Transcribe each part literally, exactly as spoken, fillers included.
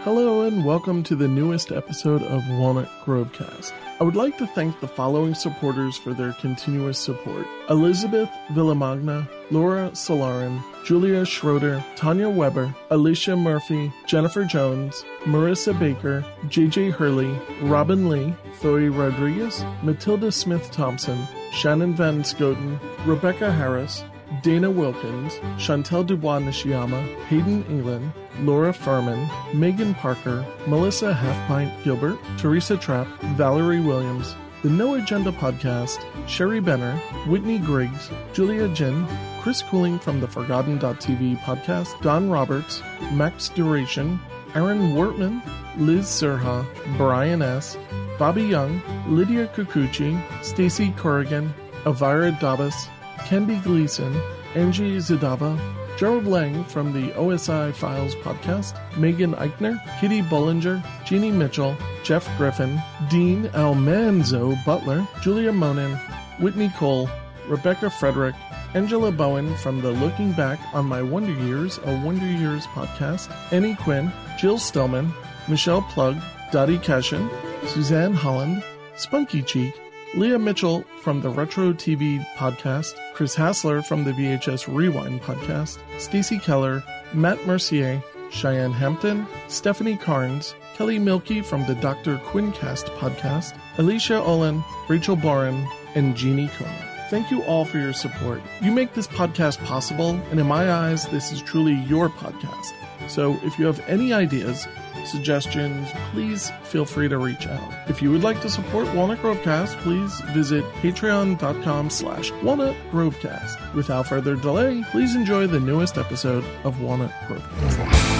Hello and welcome to the newest episode of Walnut Grovecast. I would like to thank the following supporters for their continuous support. Elizabeth Villamagna, Laura Solarin, Julia Schroeder, Tanya Weber, Alicia Murphy, Jennifer Jones, Marissa Baker, J J Hurley, Robin Lee, Thoy Rodriguez, Matilda Smith-Thompson, Shannon Van Scoten, Rebecca Harris, Dana Wilkins, Chantel Dubois Nishiyama, Hayden England, Laura Furman, Megan Parker, Melissa Halfpint Gilbert, Teresa Trapp, Valerie Williams, The No Agenda Podcast, Sherry Benner, Whitney Griggs, Julia Jin, Chris Cooling from the Forgotten dot T V podcast, Don Roberts, Max Duration, Aaron Wortman, Liz Serha, Brian S., Bobby Young, Lydia Kikuchi, Stacy Corrigan, Elvira Davis, Kendi Gleason, Angie Zadava, Gerald Lang from the O S I Files podcast, Megan Eichner, Kitty Bollinger, Jeannie Mitchell, Jeff Griffin, Dean Almanzo Butler, Julia Monin, Whitney Cole, Rebecca Frederick, Angela Bowen from the Looking Back on My Wonder Years, a Wonder Years podcast, Annie Quinn, Jill Stillman, Michelle Plug, Dottie Cashin, Suzanne Holland, Spunky Cheek, Leah Mitchell from the Retro T V podcast, Chris Hassler from the V H S Rewind podcast, Stacey Keller, Matt Mercier, Cheyenne Hampton, Stephanie Carnes, Kelly Milkey from the Doctor Quincast podcast, Alicia Olin, Rachel Boren, and Jeannie Comer. Thank you all for your support. You make this podcast possible, and in my eyes, this is truly your podcast. So if you have any ideas, suggestions, please feel free to reach out. If you would like to support Walnut Grovecast, please visit patreon.com slash Walnut Grovecast. Without further delay, please enjoy the newest episode of Walnut Grovecast.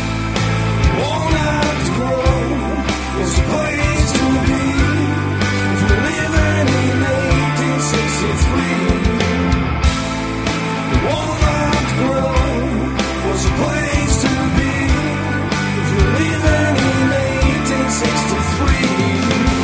Walnut Grove is a place to be if you're living in eighteen sixty-three. Walnut Grove was a place to be if you're living in eighteen sixty-three.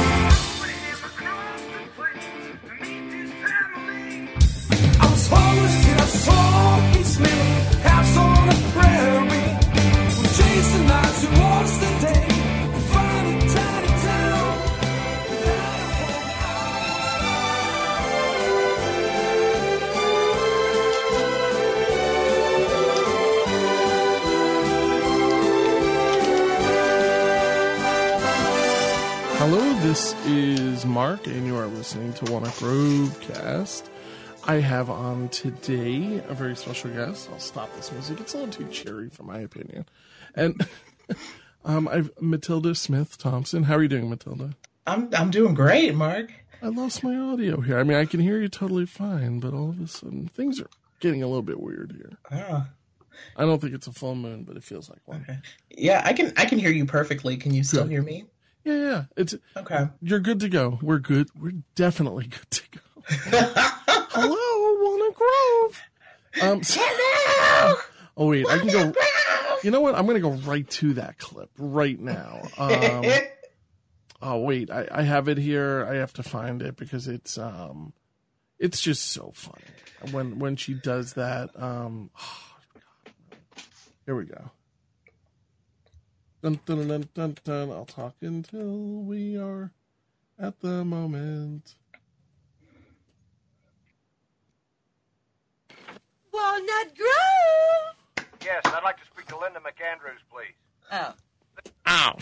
I was homeless till I saw East Middle house on the prairie. We chased the nights and watched the day to find a tiny town. Hello, this is Mark, and you are listening to Walnut Grovecast. I have on today a very special guest. I'll stop this music. It's a little too cheery for my opinion. And um, I've Matilda Smith-Thompson. How are you doing, Matilda? I'm I'm doing great, Mark. I lost my audio here. I mean, I can hear you totally fine, but all of a sudden things are getting a little bit weird here. Oh. I don't think it's a full moon, but it feels like one. Okay. Yeah, I can I can hear you perfectly. Can you still Good. hear me? Yeah, yeah. It's Okay. You're good to go. We're good. We're definitely good to go. Hello, Walnut Grove. Um, so, oh wait, I can go. You know what? I'm going to go right to that clip right now. Um, oh wait, I, I have it here. I have to find it because it's um, it's just so funny when when she does that. Um, oh, God. Here we go. Dun, dun, dun, dun, dun. I'll talk until we are at the moment. Walnut Grove! Yes, I'd like to speak to Linda McAndrews, please. Oh. Ow.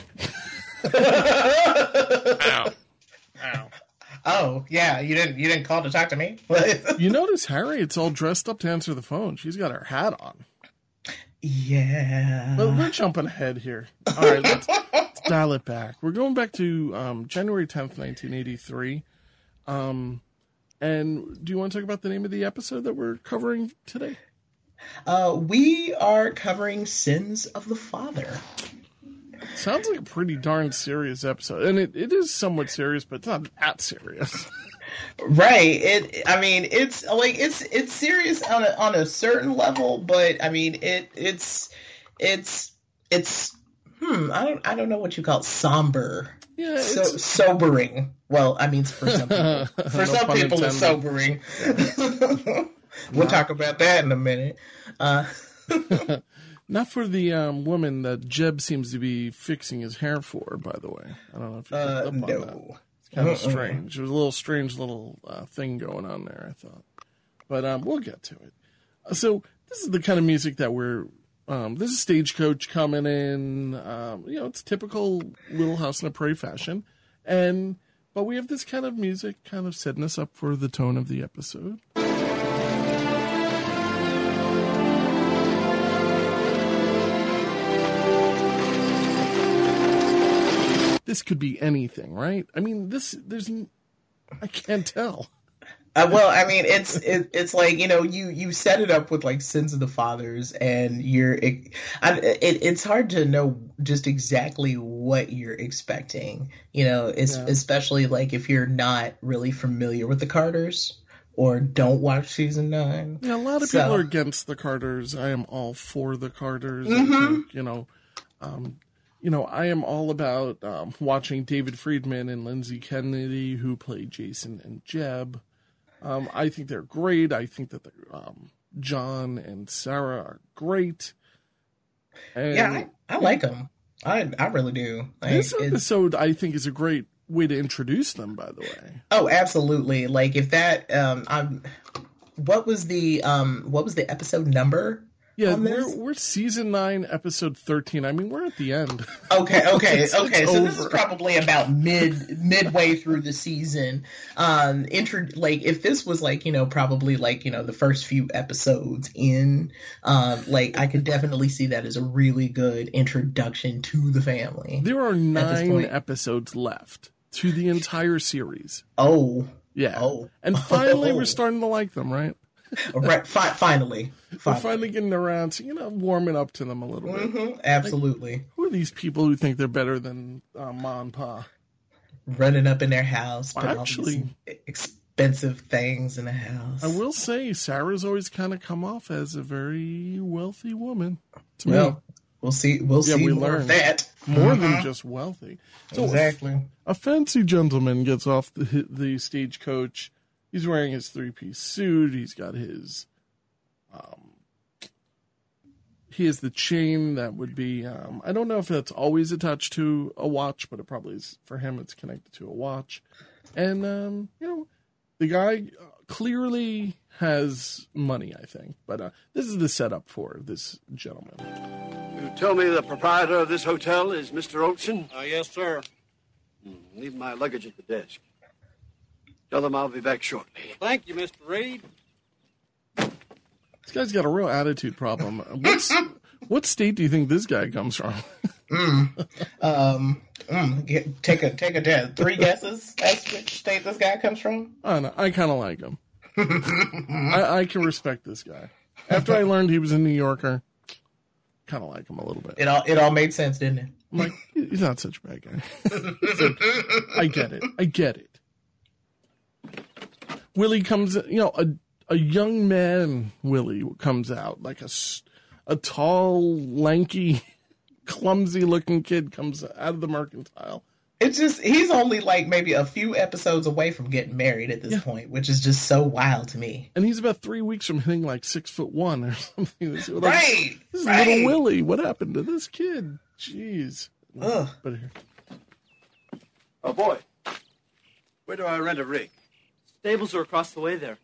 Ow. Ow. Oh, yeah, you didn't you didn't call to talk to me? You notice Harriet's all dressed up to answer the phone. She's got her hat on. Yeah. But we're jumping ahead here. All right, let's, let's dial it back. We're going back to um, January tenth, nineteen eighty-three. Um, and do you want to talk about the name of the episode that we're covering today? Uh, we are covering Sins of the Father. Sounds like a pretty darn serious episode. And it, it is somewhat serious, but it's not that serious. Right. It. I mean, it's like it's it's serious on a on a certain level, but I mean, it it's it's it's hmm. I don't I don't know what you call it. Somber. Yeah. So It's, sobering. Well, I mean, for some people, for No some pun people, it's intended. sobering. We'll talk about that in a minute. Uh, Not for the um, woman that Jeb seems to be fixing his hair for, by the way. I don't know if you picked Uh, up on that. no. It's kind of Uh-uh. strange. There was a little strange little uh, thing going on there, I thought. But um, we'll get to it. Uh, So this is the kind of music that we're... Um, this is Stagecoach coming in. Um, you know, it's typical Little House on the Prairie fashion. And but we have this kind of music kind of setting us up for the tone of the episode. This could be anything, right? I mean, this, there's, I can't tell. Uh, well, I mean, it's it, it's like, you know, you you set it up with like Sins of the Fathers, and you're it, I, it it's hard to know just exactly what you're expecting, you know, it's, Yeah. especially like if you're not really familiar with the Carters or don't watch season nine. Yeah, a lot of So- people are against the Carters. I am all for the Carters. I Mhm. think, you know, um, you know, I am all about um, watching David Friedman and Lindsay Kennedy, who play Jason and Jeb. Um, I think they're great. I think that they're, um, John and Sarah are great. And Yeah, I, I like them. I I really do. Like, this it's- episode, I think, is a great way to introduce them. By the way, Oh, absolutely. Like if that um I'm what was the um what was the episode number? yeah, on this? we're we're season nine, episode thirteen. I mean, we're at the end. Okay, okay, It's- okay. it's So this is over. probably about mid midway through the season. Um intro like if this was like, you know, probably like, you know, the first few episodes in, um like I could definitely see that as a really good introduction to the family. There are nine point. episodes left to the entire series. Oh, Yeah. Oh. And finally, Oh. we're starting to like them, right? right, fi- finally. We're Finally. finally getting around to, you know, warming up to them a little bit. Mhm, absolutely. Who are these people who think they're better than uh, Ma and Pa? Running up in their house, Well, putting all actually- these expensive things in the house. I will say, Sarah's always kind of come off as a very wealthy woman to Well, me. we'll see. We'll Yeah, see we more learned. of that. More than Mhm. just wealthy. So if Exactly. a fancy gentleman gets off the the stagecoach. He's wearing his three piece suit. He's got his, um, he has the chain that would be. Um, I don't know if that's always attached to a watch, but it probably is for him. It's connected to a watch, and um, you know, the guy uh, clearly has money. I think, but uh, this is the setup for this gentleman. You tell me the proprietor of this hotel is Mister Olson? Uh, yes, sir. Leave my luggage at the desk. Tell them I'll be back shortly. Thank you, Mister Reed. This guy's got a real attitude problem. What's what state do you think this guy comes from? Um, mm, get, take a take a guess. Three guesses. That's which state this guy comes from. I don't know. I kind of like him. I, I can respect this guy. After I learned he was a New Yorker, kind of like him a little bit. It all it all made sense, didn't it? I'm like, he's not such a bad guy. So, I get it. I get it. Willie comes, you know, a a young man, Willie, comes out like a, s- a tall, lanky, clumsy-looking kid comes out of the mercantile. It's just he's only like maybe a few episodes away from getting married at this Yeah. point, which is just so wild to me. And he's about three weeks from hitting like six foot one or something. Like, Right, This is right. little Willie. What happened to this kid? Jeez. Ugh. But here, Oh, boy. Where do I rent a rig? Stables are across the way there.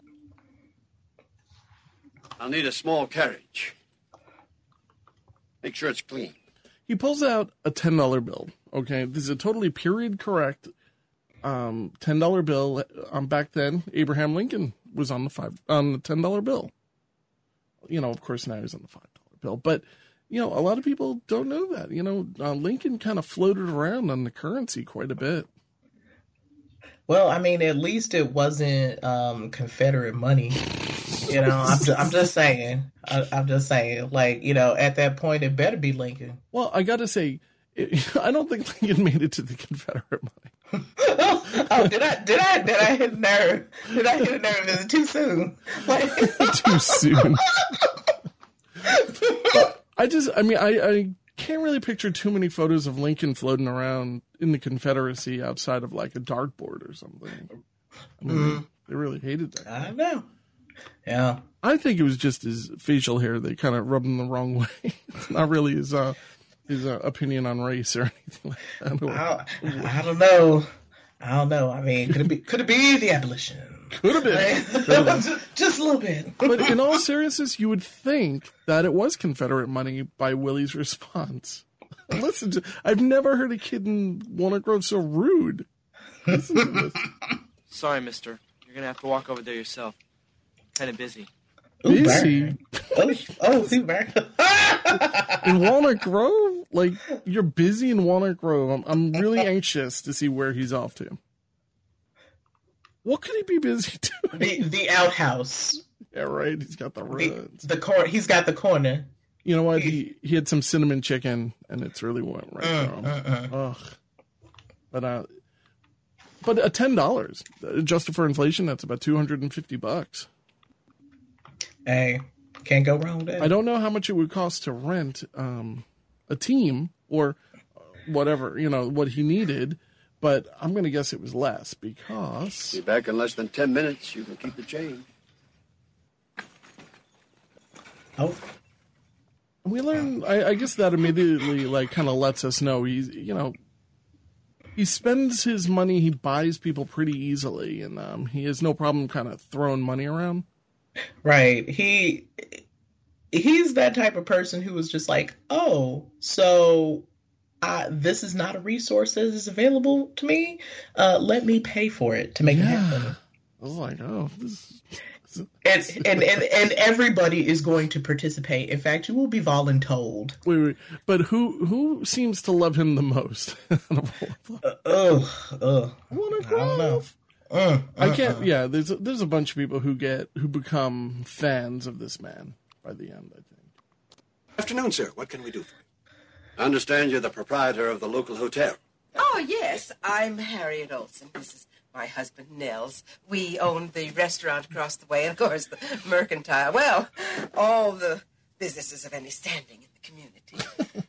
I'll need a small carriage. Make sure it's clean. he pulls out a ten dollar bill. Okay, this is a totally period correct um, ten dollar bill. Um, back then, Abraham Lincoln was on the five on the ten dollar bill. You know, of course, now he's on the five dollar bill. But you know, a lot of people don't know that. You know, uh, Lincoln kind of floated around on the currency quite a bit. Well, I mean, at least it wasn't um, Confederate money. You know, I'm just, I'm just saying. I, I'm just saying. Like, you know, at that point, it better be Lincoln. Well, I got to say, it, I don't think Lincoln made it to the Confederate money. Oh, did I? Did I? Did I hit a nerve? Did I hit a nerve? Is it too soon? Like, Too soon. But I just, I mean, I, I can't really picture too many photos of Lincoln floating around in the Confederacy outside of like a dartboard or something. I mean, they, they really hated that. I don't know. Yeah. I think it was just his facial hair that kind of rubbed him the wrong way. It's not really his uh, his uh, opinion on race or anything like that. I, I don't know. I don't know. I mean, could it be? Could it be the abolition? Could have been. Like, Could have been. just, just a little bit. But in all seriousness, you would think that it was Confederate money by Willie's response. Listen to, I've never heard a kid in Walnut Grove so rude. Listen to this. Sorry, mister. You're going to have to walk over there yourself. Kind of busy. Ooh, Busy? Oh, oh, see, burn. In Walnut Grove? Like, you're busy in Walnut Grove. I'm, I'm really anxious to see where he's off to. What could he be busy doing? The the outhouse. Yeah, right. He's got the The, runs. the cor- He's got the corner. You know what? He he had some cinnamon chicken, and it's really went right Mm, through him. mm, mm. Ugh. But uh, but uh, ten dollars adjusted for inflation, that's about two hundred and fifty bucks. Hey, can't go wrong with that. I don't know how much it would cost to rent um a team or whatever, you know, what he needed, but I'm gonna guess it was less because Be back in less than ten minutes. You can keep the change. Oh, we learn. I, I guess that immediately like kind of lets us know he's you know. He spends his money, he buys people pretty easily, and um, he has no problem kind of throwing money around. right. He he's that type of person who was just like, oh, so uh, this is not a resource that is available to me. Uh, let me pay for it to make it happen. I was like, oh, this is... And, and and and everybody is going to participate. In fact, you will be voluntold. Wait, wait, but who who seems to love him the most? Uh, ugh, ugh. Wanna I don't know. Uh, uh, I can't. Yeah, there's a, there's a bunch of people who get who become fans of this man by the end. I think. Afternoon, sir. What can we do for you? I understand you're the proprietor of the local hotel. Oh, yes. I'm Harriet Olson. This is my husband, Nels. We own the restaurant across the way, and, of course, the mercantile. Well, all the businesses of any standing in the community.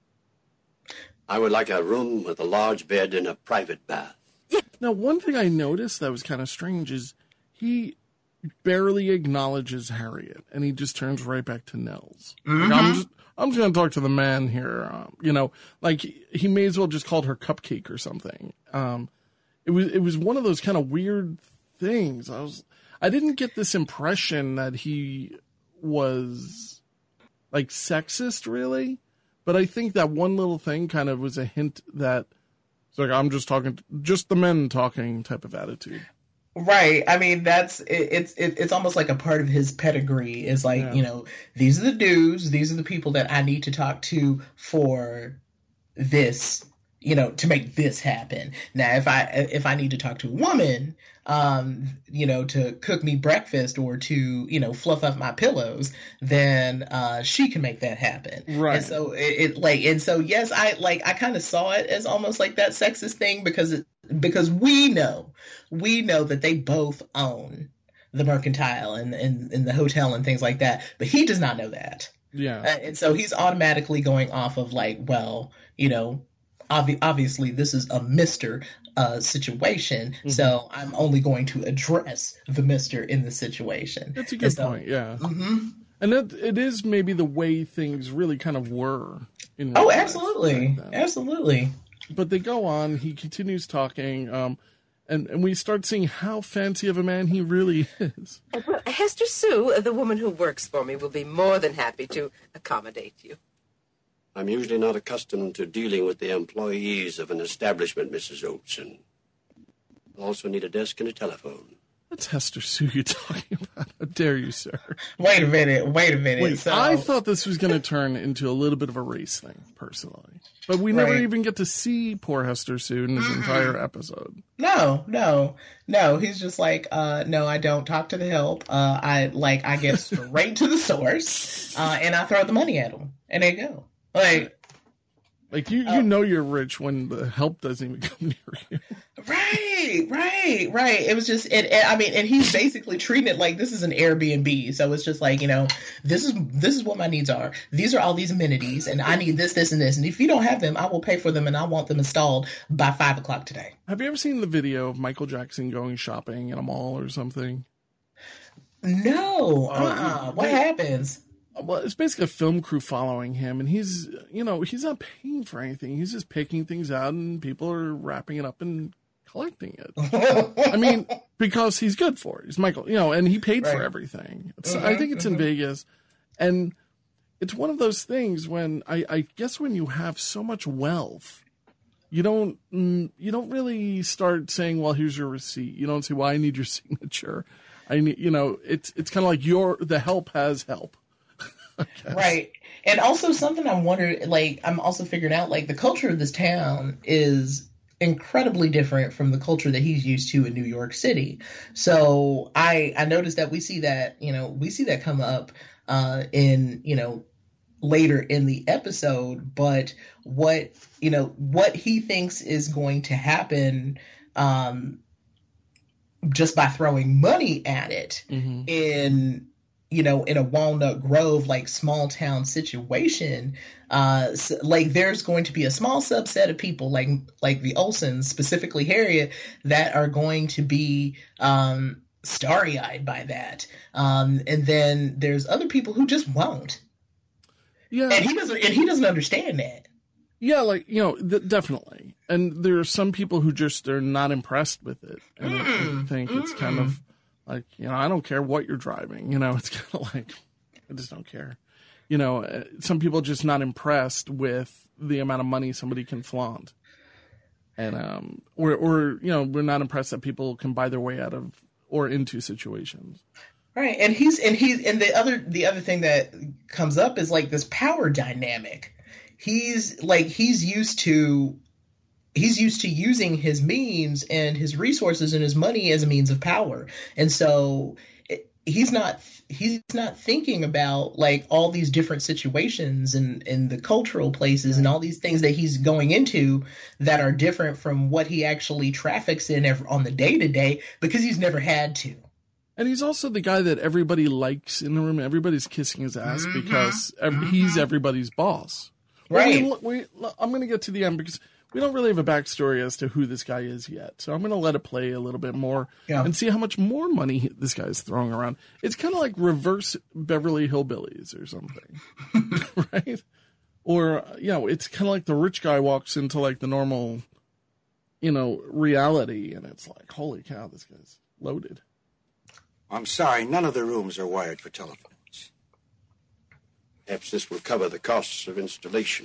I would like a room with a large bed and a private bath. Now, one thing I noticed that was kind of strange is he barely acknowledges Harriet, and he just turns right back to Nels. Like, I'm just, I'm just going to talk to the man here. Um, you know, like he may as well just called her Cupcake or something. Um, it was, it was one of those kind of weird things. I was, I didn't get this impression that he was like sexist, really, but I think that one little thing kind of was a hint that it's like I'm just talking, just the men talking type of attitude. Right. I mean, that's it, it's it, it's almost like a part of his pedigree is like, Yeah. you know, these are the dudes, these are the people that I need to talk to for this, you know, to make this happen. Now, if I if I need to talk to a woman, um, you know, to cook me breakfast or to, you know, fluff up my pillows, then uh, she can make that happen. Right. And so it, it like and so yes, I like I kind of saw it as almost like that sexist thing because it, because we know we know that they both own the mercantile and, and, and the hotel and things like that, but he does not know that. Yeah. Uh, and so he's automatically going off of like, well, you know, obvi- obviously this is a Mister uh, situation, Mm-hmm. so I'm only going to address the Mister in the situation. That's a good And so- point. Yeah. Mhm. And that it is maybe the way things really kind of were in Oh, real life absolutely, back then. absolutely. But they go on. He continues talking, um, and and we start seeing how fancy of a man he really is. Well, Hester Sue, the woman who works for me, will be more than happy to accommodate you. I'm usually not accustomed to dealing with the employees of an establishment, Missus Olson. I also need a desk and a telephone. That's Hester Sue you're talking about. How dare you, sir? Wait a minute, wait a minute. Wait, so, I thought this was going to turn into a little bit of a race thing, personally. But we never Right. even get to see poor Hester Sue in this entire episode. No, no, no. He's just like, uh, no, I don't talk to the help. Uh, I like, I get straight to the source, uh, and I throw the money at him, and they go. Like, Like, you, Oh. you know you're rich when the help doesn't even come near you. right, right, right. It was just, it, it, I mean, and he's basically treating it like this is an Airbnb. So it's just like, you know, this is this is what my needs are. These are all these amenities, and I need this, this, and this. And if you don't have them, I will pay for them, and I want them installed by five o'clock today. Have you ever seen the video of Michael Jackson going shopping in a mall or something? No. Uh-uh. What they- happens? Well, it's basically a film crew following him, and he's, you know, he's not paying for anything. He's just picking things out, and people are wrapping it up and collecting it. I mean, because he's good for it. He's Michael, you know, and he paid Right. for everything. It's, Mhm, I think it's in mhm. Vegas, and it's one of those things when I, I guess when you have so much wealth, you don't mm, you don't really start saying, well, here's your receipt. You don't say, well, I need your signature. I need, you know, it's it's kind of like your the help has help. Right. And also something I wonder, like, I'm also figuring out, like, the culture of this town is incredibly different from the culture that he's used to in New York City. So I I noticed that we see that, you know, we see that come up uh, in, you know, later in the episode, but what, you know, what he thinks is going to happen um, just by throwing money at it Mm-hmm. in, you know, in a Walnut Grove, like, small town situation, uh, s- like, there's going to be a small subset of people, like, like the Olsons, specifically Harriet, that are going to be, um, starry-eyed by that. Um, and then there's other people who just won't. Yeah. And he doesn't, and he doesn't understand that. Yeah, like, you know, th- definitely. And there are some people who just are not impressed with it. And I- I Mm, think it's kind of like, you know, I don't care what you're driving. You know, it's kind of like, I just don't care. You know, uh, some people are just not impressed with the amount of money somebody can flaunt. And, um, or, or, you know, we're not impressed that people can buy their way out of or into situations. Right. And he's, and he's, and the other, the other thing that comes up is, like, this power dynamic. He's like, he's used to, he's used to using his means and his resources and his money as a means of power. And so it, he's not, he's not thinking about, like, all these different situations and, and the cultural places and all these things that he's going into that are different from what he actually traffics in ev- on the day to day, because he's never had to. And he's also the guy that everybody likes in the room. Everybody's kissing his ass Mhm, because ev- he's everybody's boss. Well, Right. we, we, I'm going to get to the end because we don't really have a backstory as to who this guy is yet. So I'm going to let it play a little bit more Yeah. and see how much more money he- this guy's throwing around. It's kind of like reverse Beverly Hillbillies or something, right? Or, you know, it's kind of like the rich guy walks into, like, the normal, you know, reality, and it's like, holy cow, this guy's loaded. I'm sorry, none of the rooms are wired for telephones. Perhaps this will cover the costs of installation.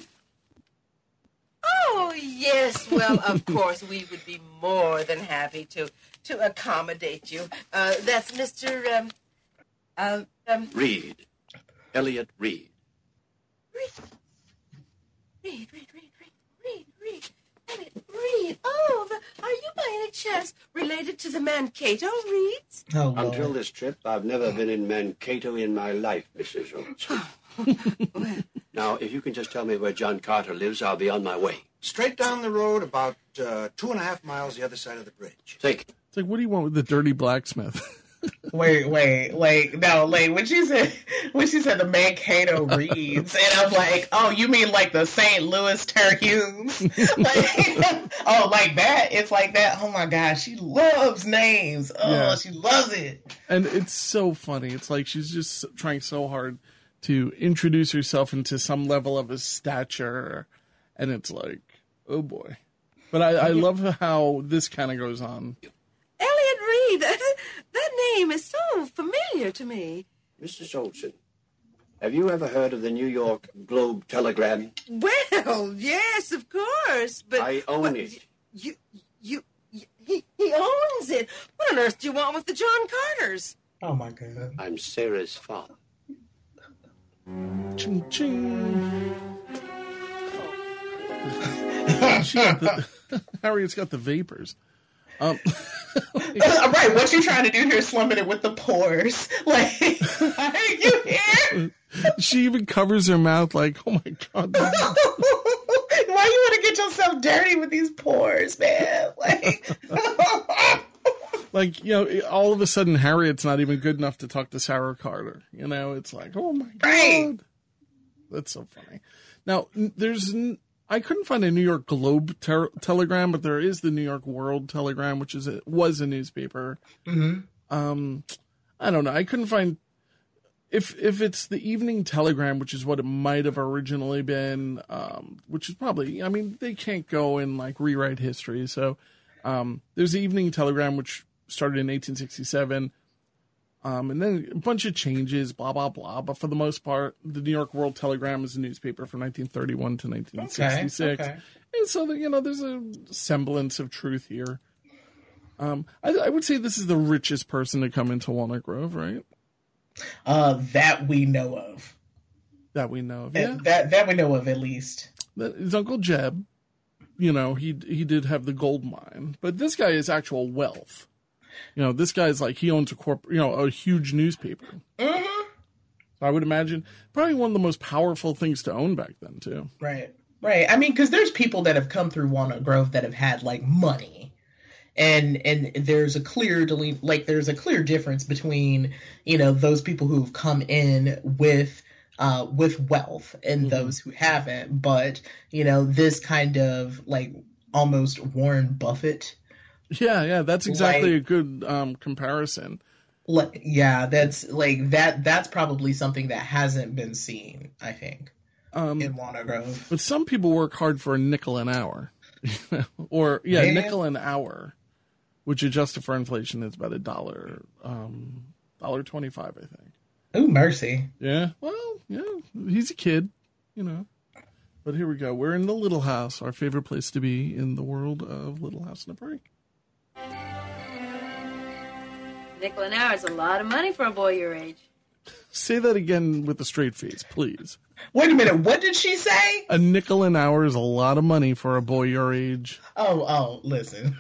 Oh, yes. Well, of course, we would be more than happy to to accommodate you. Uh, that's Mister Um, uh, um, Reed. Elliot Reed. Reed. Reed, Reed, Reed, Reed, Reed, Reed. Elliot Reed. Oh, the, are you by any chance related to the Mankato Reeds? Oh, Lord. Until this trip, I've never been in Mankato in my life, Missus Olson. Now, if you can just tell me where John Carter lives, I'll be on my way. Straight down the road, about uh, two and a half miles the other side of the bridge. Thank you. It's like, what do you want with the dirty blacksmith? Wait, wait, like, no, like, when she said, when she said the Mankato Reeds, and I'm like, oh, you mean like the Saint Louis Terhunes? Like, oh, like that? It's like that? Oh my gosh, she loves names. Oh, Yeah. she loves it. And it's so funny. It's like she's just trying so hard to introduce herself into some level of a stature. And it's like, oh boy. But I, I love how this kind of goes on. Elliot Reed. That name is so familiar to me. Missus Olson, have you ever heard of the New York Globe Telegram? Well, yes, of course, but I own but it. You, you, you, he, he owns it. What on earth do you want with the John Carters? Oh my god. I'm Sarah's father. Ching, ching. She got the, Harriet's got the vapors. Um, Right, what you trying to do here is slumming it with the pores. Like, you hear? she even covers her mouth like, oh my God. this is- Why you want to get yourself dirty with these pores, man? Like, Like, you know, all of a sudden, Harriet's not even good enough to talk to Sarah Carter. You know, it's like, oh my God. Right. That's so funny. Now, n- there's, n- I couldn't find a New York Globe ter- telegram, but there is the New York World Telegram, which is a, was a newspaper. mm-hmm. Um, I don't know. I couldn't find if if it's the Evening Telegram, which is what it might have originally been, um, which is probably. I mean, they can't go and like rewrite history. So um, there's the Evening Telegram, which started in eighteen sixty-seven, um, and then a bunch of changes, blah blah blah. But for the most part, the New York World Telegram is a newspaper from nineteen thirty-one to nineteen sixty-six, Okay, okay. and so the, you know there's a semblance of truth here. Um, I, I would say this is the richest person to come into Walnut Grove, right? Uh, that we know of. That we know of, That- yeah. That that we know of at least. That, his Uncle Jeb, you know, he he did have the gold mine, but this guy is actual wealth. You know, this guy's like he owns a corp, you know, a huge newspaper. Mm-hmm. So I would imagine probably one of the most powerful things to own back then too. Right, right. I mean, because there's people that have come through Walnut Grove that have had like money. And and there's a clear dele- like there's a clear difference between, you know, those people who've come in with uh with wealth and Mm-hmm. those who haven't. But, you know, this kind of like almost Warren Buffett. Yeah, yeah, that's exactly Like- a good um, comparison. Like, yeah, that's like that. That's probably something that hasn't been seen, I think, Um, in Walnut Grove. but some people work hard for a nickel an hour, or yeah, Yeah. nickel an hour, which adjusted for inflation is about a dollar, um, dollar twenty-five, I think. Ooh, mercy. Yeah, well, yeah, he's a kid, you know. But here we go. We're in the Little House, our favorite place to be in the world of Little House on the Prairie. Nickel an hour is a lot of money for a boy your age. Say that again with a straight face, please. Wait a minute. What did she say? A nickel an hour is a lot of money for a boy your age. Oh, oh, listen.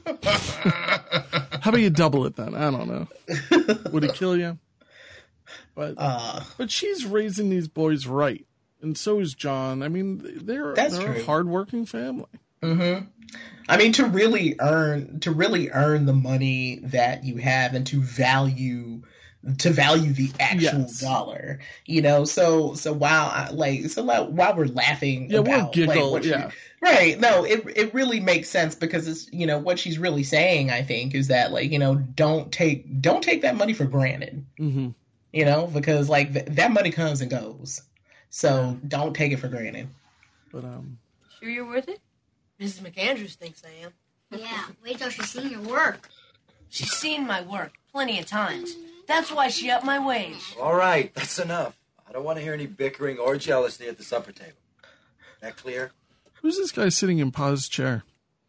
How about you double it then? I don't know. Would it kill you? But Uh, but she's raising these boys right, and so is John. I mean, they're That's they're a true. hardworking family. hmm I mean, to really earn to really earn the money that you have and to value to value the actual Yes. dollar, you know. So so while I, like so like, while we're laughing, Yeah, we'll about, giggle, like, what she- yeah. right. No, it it really makes sense because it's you know what she's really saying. I think is that like you know don't take don't take that money for granted. Mm-hmm. You know, because like th- that money comes and goes. So don't take it for granted. But um, Sure you're worth it? Missus McAndrews thinks I am. Yeah, wait till she's seen your work. She's seen my work plenty of times. That's why she upped my wage. All right, that's enough. I don't want to hear any bickering or jealousy at the supper table. That clear? who's this guy sitting in Pa's chair?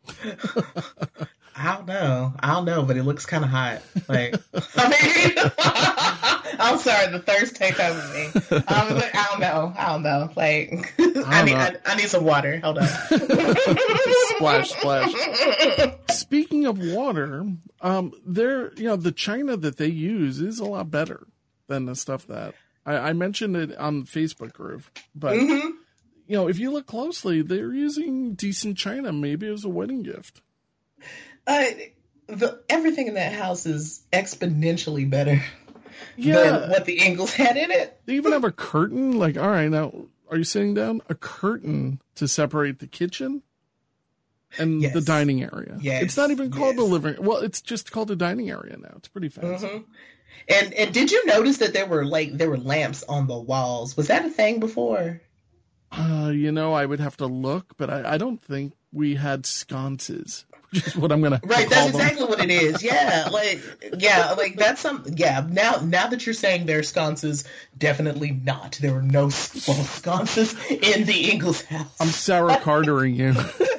I don't know. I don't know, but it looks kind of hot. Like, I mean, I'm sorry, the thirst take over me. I'm like, I don't know. I don't know. Like, I, need, I, I need some water. Hold on. Splash, splash. Speaking of water, um, they're you know the china that they use is a lot better than the stuff that I, I mentioned it on Facebook group, but. Mm-hmm. You know, if you look closely, they're using decent china, maybe as a wedding gift. Uh, the, everything in that house is exponentially better Yeah. than what the Ingalls had in it. They even have a curtain. Like, all right, now, are you sitting down? A curtain to separate the kitchen and Yes. the dining area. Yes. It's not even called Yes. the living. Well, it's just called the dining area now. It's pretty fancy. Mhm. And and did you notice that there were like there were lamps on the walls? Was that a thing before? Uh, you know, I would have to look, but I, I don't think we had sconces, which is what I'm going to Right, call that's them. exactly what it is. Yeah, like yeah, like that's some yeah. Now now that you're saying there's sconces, definitely not. There were no well, sconces in the Ingalls house. I'm Sarah Cartering you.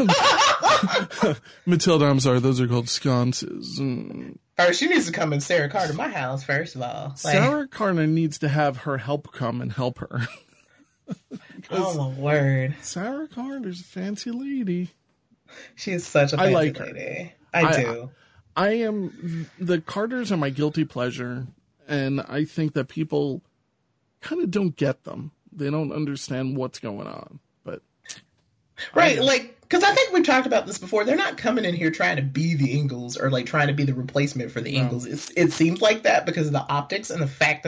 Matilda, I'm sorry, those are called sconces. Mm. Or she needs to come and Sarah Carter my house first of all. Like, Sarah Carter needs to have her help come and help her. oh my word, Sarah Carter's a fancy lady. she is such a I fancy like her. lady. I, I- do. I am the Carters are my guilty pleasure, and I think that people kind of don't get them. They don't understand what's going on. But Right, I- like, because I think we've talked about this before. They're not coming in here trying to be the Ingalls or like trying to be the replacement for the No. Ingalls. It's, it seems like that because of the optics and the fact that they're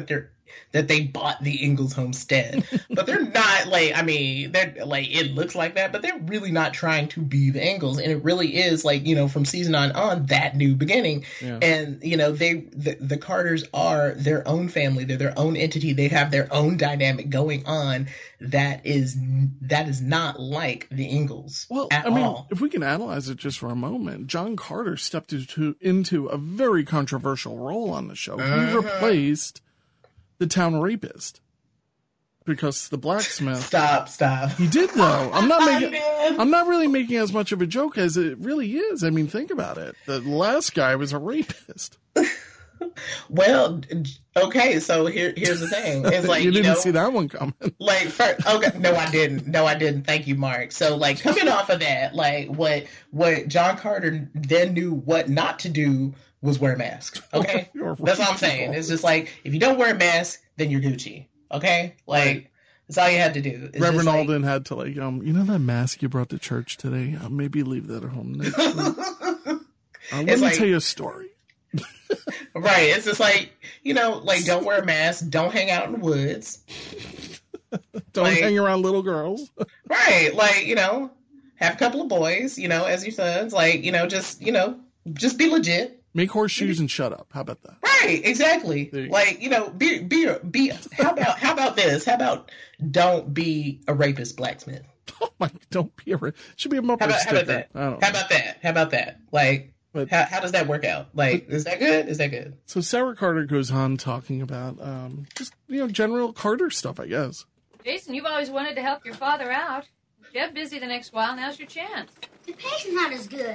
that they bought the Ingalls homestead. But they're not like, I mean, they're like, it looks like that, but they're really not trying to be the Ingalls. And it really is like, you know, from season nine on, that new beginning. Yeah. And, you know, they, the, the Carters are their own family. They're their own entity. They have their own dynamic going on that is, that is not like the Ingalls well, at I mean, all. If we can analyze it just for a moment, John Carter stepped into, into a very controversial role on the show. Uh-huh. He replaced the town rapist because the blacksmith. Stop, stop. He did though. I'm not making. I'm not really making as much of a joke as it really is. I mean, think about it. The last guy was a rapist. Well, okay. So here, here's the thing. It's like you didn't you know, see that one coming. Like, first, okay, no, I didn't. No, I didn't. Thank you, Mark. So, like, coming off of that, like, what what John Carter then knew what not to do was wear a mask. Okay, that's all I'm saying. It's just like if you don't wear a mask, then you're Gucci. Okay, like right. That's all you had to do. It's Reverend like, Alden had to like, um, you know that mask you brought to church today? Uh, maybe leave that at home next week. uh, let me like, tell you a story. Right, it's just like you know, like don't wear a mask, don't hang out in the woods, don't like, hang around little girls. Right, like you know, have a couple of boys, you know, as your sons. Like you know, just you know, just be legit. Make horseshoes and shut up. How about that? Right, exactly. You like, you know, be be be how about how about this? How about don't be a rapist blacksmith? Oh my, don't be a rapist. Should be a Muppet how about, sticker. How about that? I don't how know. about that? How about that? Like but, how how does that work out? Like, but, is that good? Is that good? So Sarah Carter goes on talking about um just you know, general Carter stuff, I guess. Jason, you've always wanted to help your father out. If you're busy the next while, now's your chance. The patient's not as good.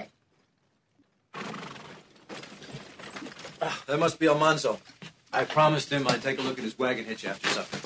Ah, that must be Almanzo. I promised him I'd take a look at his wagon hitch after supper.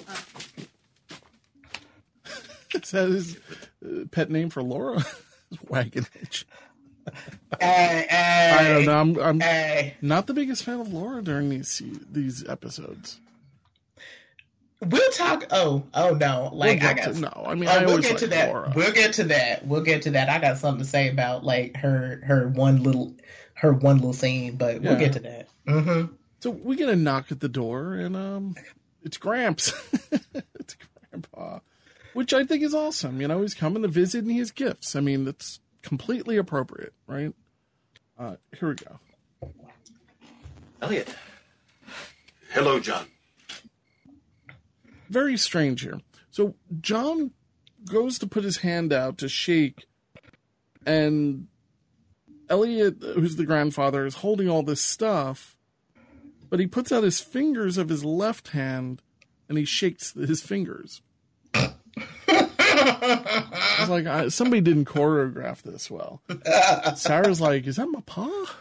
Is that his uh, pet name for Laura? Wagon hitch. Hey, hey, I don't know. I'm, I'm hey. not the biggest fan of Laura during these these episodes. We'll talk. Oh, oh no! Like we'll I got to, no. I mean, oh, I we'll always get like to that. Laura. We'll get to that. We'll get to that. I got something to say about like her her one little her one little scene, but we'll yeah. get to that. Mm-hmm. So we get a knock at the door, and um, it's Gramps. It's Grandpa, which I think is awesome. You know, he's coming to visit, and he has gifts. I mean, that's completely appropriate, right? Uh, here we go. Elliot. Hello, John. Very strange here. So John goes to put his hand out to shake, and Elliot, who's the grandfather, is holding all this stuff, but he puts out his fingers of his left hand, and he shakes his fingers. I was like, I, somebody didn't choreograph this well. Sarah's like, is that my pa?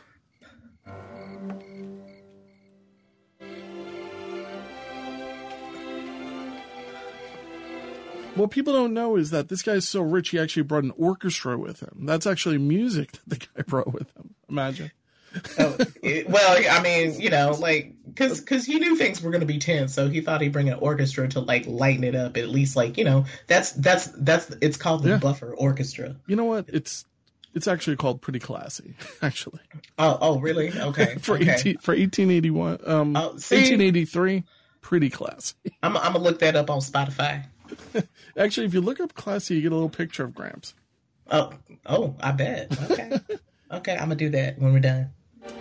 What people don't know is that this guy's so rich, he actually brought an orchestra with him. That's actually music that the guy brought with him. Imagine. Oh, it, well, I mean, you know, like, because because he knew things were going to be tense, so he thought he'd bring an orchestra to, like, lighten it up. At least, like, you know, that's, that's, that's, it's called the yeah. Buffer Orchestra. You know what? It's it's actually called Pretty Classy, actually. Oh, oh, really? Okay. for, okay. eighteen, for eighteen eighty-one, um, oh, see, eighteen eighty-three, Pretty Classy. I'm, I'm going to look that up on Spotify. Actually, if you look up Classy, you get a little picture of Gramps. Oh, oh, I bet. Okay. Okay, I'm going to do that when we're done.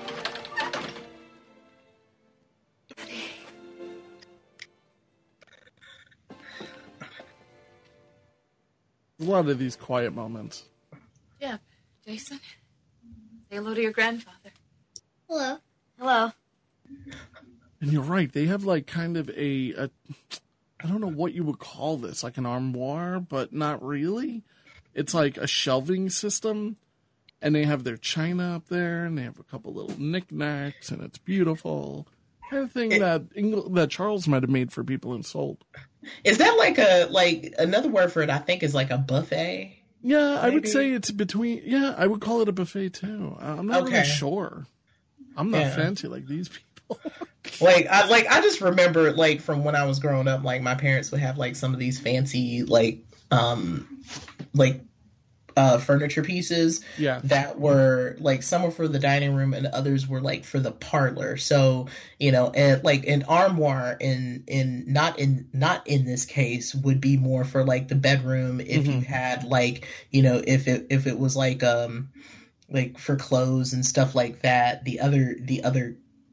A lot of these quiet moments. Yeah, Jason, say hello to your grandfather. Hello. Hello. And you're right. They have like kind of a, a, I don't know what you would call this, like an armoire, but not really. It's like a shelving system, and they have their china up there, and they have a couple little knickknacks, and it's beautiful. Kind of thing it, that Engl- that Charles might have made for people and sold. Is that like a like another word for it? I think is like a buffet. Yeah, maybe? I would say it's between. Yeah, I would call it a buffet too. I'm not okay. really sure. I'm not yeah. fancy like these people. like I like I just remember like from when I was growing up, like my parents would have like some of these fancy like um like uh, furniture pieces yeah. that were like some were for the dining room and others were like for the parlor. So, you know, and like an armoire in in not in not in this case would be more for like the bedroom if Mm-hmm. you had like, you know, if it if it was like um like for clothes and stuff like that. The other the other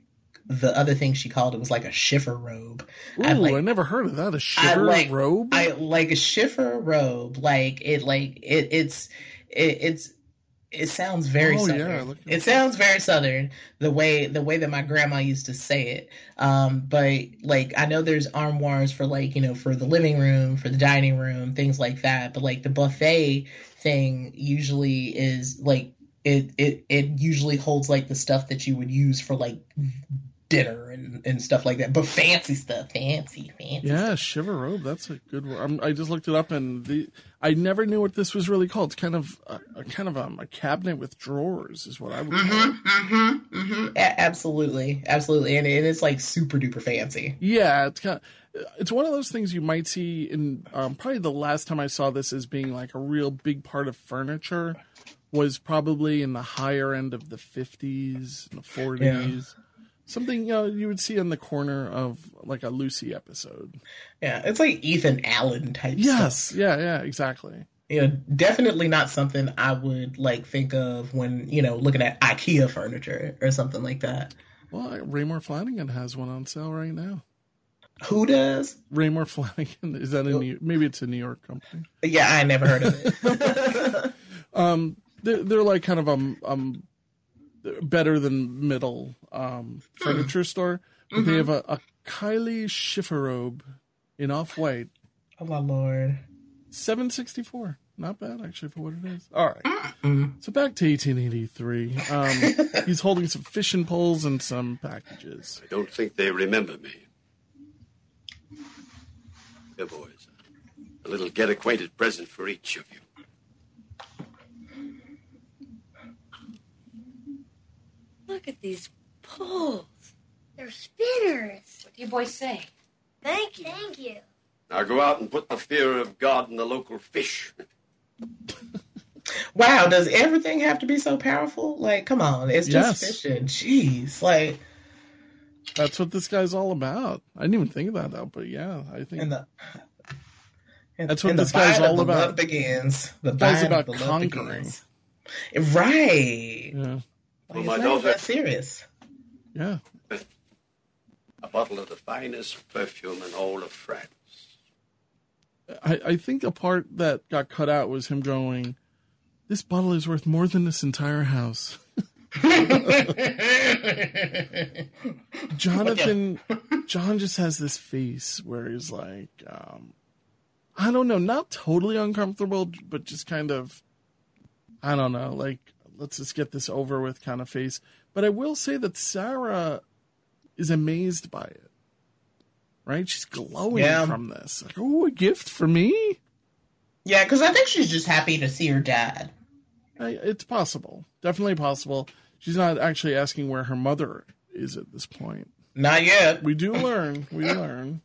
the other thing she called it was like a shiffer robe. Ooh, I, like, I never heard of that. A I shiver like, robe? I like a shiffer robe. Like it, like it, it's, it, it's, it sounds very Oh, southern. yeah, look at It sounds very southern. The way, the way that my grandma used to say it. Um, but like I know there's armoires for like you know for the living room, for the dining room, things like that. But like the buffet thing usually is like it, it, it usually holds like the stuff that you would use for like dinner and, and stuff like that, but fancy stuff, fancy, fancy. Yeah, stuff. shiver robe. That's a good word. I'm, I just looked it up, and the I never knew what this was really called. It's kind of a, a kind of um, a cabinet with drawers, is what I would call Mm-hmm, it. mm-hmm, mm-hmm. A- absolutely, absolutely, and it is like super duper fancy. Yeah, it's kind of, it's one of those things you might see in um, probably the last time I saw this as being like a real big part of furniture was probably in the higher end of the fifties and the forties. Something, you know, you would see in the corner of like a Lucy episode. Yeah, it's like Ethan Allen type Yes, stuff. yeah, yeah, exactly. You know, definitely not something I would like think of when, you know, looking at IKEA furniture or something like that. Well, Raymore Flanagan has one on sale right now. Who does? Raymore Flanagan. Is that a New, maybe it's a New York company? Yeah, I never heard of it. um, they're, they're like kind of um um better than middle um furniture store, but Mm-hmm. they have a, a Kylie Schiffer robe in off white. Oh my lord, seven sixty four. Not bad actually for what it is. All right, mm-hmm. so back to eighteen eighty three. Um, he's holding some fishing poles and some packages. I don't think they remember me. Here, boys. A little get-acquainted present for each of you. Look at these poles. They're spinners. What do you boys say? Thank you. Thank you. Now go out and put the fear of God in the local fish. Wow, does everything have to be so powerful? Like, come on, it's just Yes. fishing. Jeez, like That's what this guy's all about. I didn't even think about that, but yeah, I think and the and, That's what and this the guy's bind of all the about. love begins. The This guy's bind about of the love conquering. begins. Right. Yeah, Like, For it's my not daughter. that serious. yeah. A bottle of the finest perfume in all of France. I, I think a part that got cut out was him going, "This bottle is worth more than this entire house." Jonathan, John just has this face where he's like, um, I don't know, not totally uncomfortable, but just kind of, I don't know, like, let's just get this over with kind of face. But I will say that Sarah is amazed by it, right? She's glowing Yeah. from this. Like, oh, a gift for me? Yeah, because I think she's just happy to see her dad. I, it's possible. Definitely possible. She's not actually asking where her mother is at this point. Not yet. We do learn. We learn.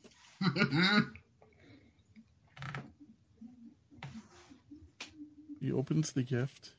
He opens the gift.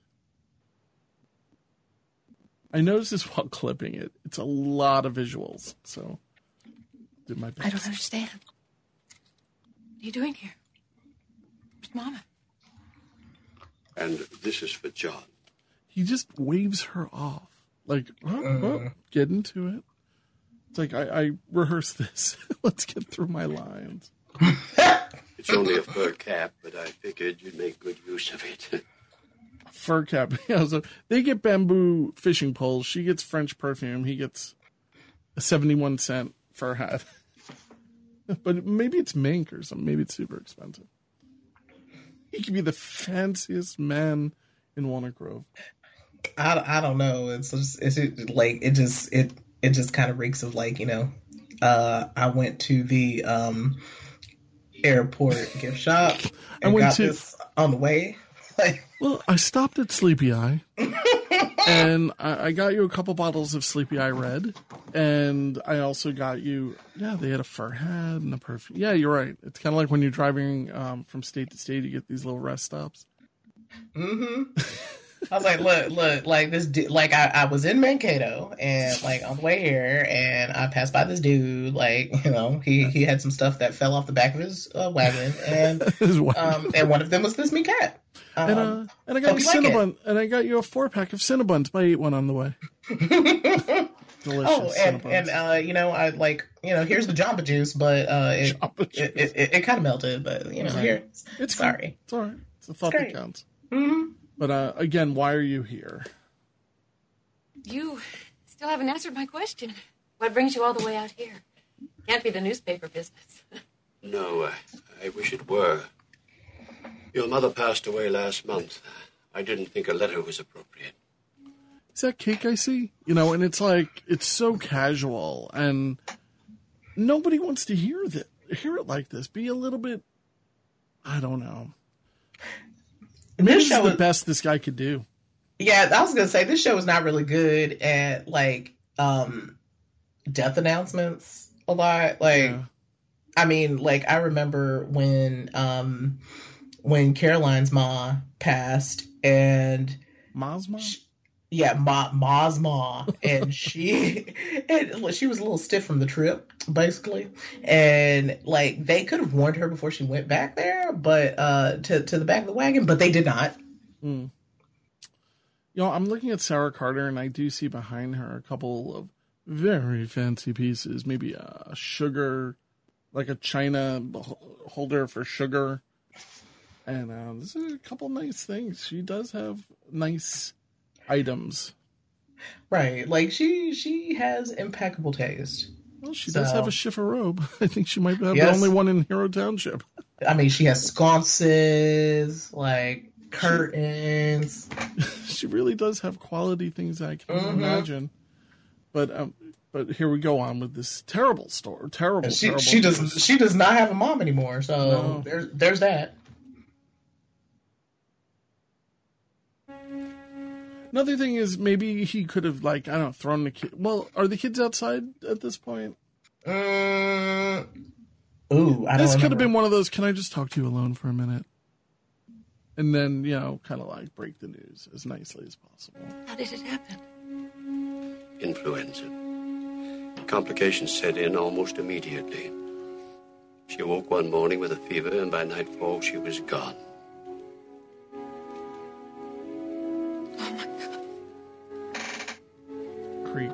I noticed this while clipping it. It's a lot of visuals, so did my best. I don't understand. What are you doing here? Where's Mama? And this is for John. He just waves her off. Like, oh, oh, get into it. It's like, I, I rehearsed this. Let's get through my lines. It's only a fur cap, but I figured you'd make good use of it. Fur cap. Yeah, so they get bamboo fishing poles. She gets French perfume. He gets a seventy-one cent fur hat. But maybe it's mink or something. Maybe it's super expensive. He could be the fanciest man in Walnut Grove. I, I don't know. It's just it's just, like it just it it just kind of reeks of like you know. Uh, I went to the um airport gift shop I and went got to- this on the way. Like, Well, I stopped at Sleepy Eye, and I, I got you a couple bottles of Sleepy Eye Red, and I also got you, yeah, they had a fur hat and a perfume. Yeah, you're right. It's kind of like when you're driving um, from state to state, you get these little rest stops. Mm-hmm. I was like, look, look, like this, du- like I, I was in Mankato and like on the way here, and I passed by this dude. Like, you know, he, he had some stuff that fell off the back of his uh, wagon, and His wagon. um, and one of them was this meat cat. Um, and uh, and I got hope you you like it. Cinnabon, and I got you a four pack of Cinnabuns. I ate one on the way. Delicious. Oh, and Cinnabons. and uh, you know, I like, you know, here's the Jamba Juice, but uh, it Jamba it, it, it, it kind of melted, but you know, Right. here, It's sorry. It's all right. It's a thought It's that great. counts. Mm-hmm. But uh, again, why are you here? You still haven't answered my question. What brings you all the way out here? Can't be the newspaper business. No, I, I wish it were. Your mother passed away last month. I didn't think a letter was appropriate. Is that cake I see? You know, and it's like, it's so casual, and nobody wants to hear that, hear it like this. Be a little bit, I don't know. Maybe This this is show the is- best this guy could do. Yeah, I was gonna say this show is not really good at like um death announcements a lot. Like, Yeah. I mean, like I remember when um when Caroline's ma passed, and Mazma? yeah, Ma Ma's ma, and she and she was a little stiff from the trip, basically, and like they could have warned her before she went back there, but uh to to the back of the wagon, but they did not. Mm. You know, I'm looking at Sarah Carter, and I do see behind her a couple of very fancy pieces. Maybe a sugar, like a china holder for sugar. And uh, this is a couple nice things. She does have nice items. Right, like she she has impeccable taste. Well, she does So- have a Schiffer robe. I think she might have Yes. the only one in Hero Township. I mean, she has sconces, like curtains. She really does have quality things I can't Mhm. imagine. But um, but here we go on with this terrible story. Terrible, She terrible. she does news. she does not have a mom anymore. So No. there's there's that. Another thing is maybe he could have, like, I don't know, thrown the kid. Well, are the kids outside at this point? Mm, ooh, I don't This could have remember. been one of those, can I just talk to you alone for a minute? And then, you know, kind of like break the news as nicely as possible. How did it happen? Influenza. Complications set in almost immediately. She awoke one morning with a fever, and by nightfall she was gone. Creek.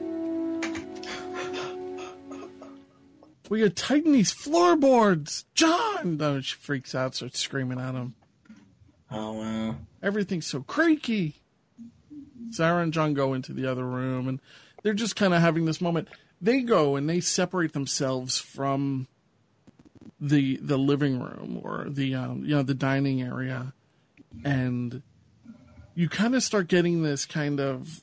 We gotta tighten these floorboards! John! No, she freaks out, starts screaming at him. Oh, wow. Everything's so creaky. Sarah and John go into the other room, and they're just kind of having this moment. They go and they separate themselves from the the living room or the um, you know the dining area, and you kind of start getting this kind of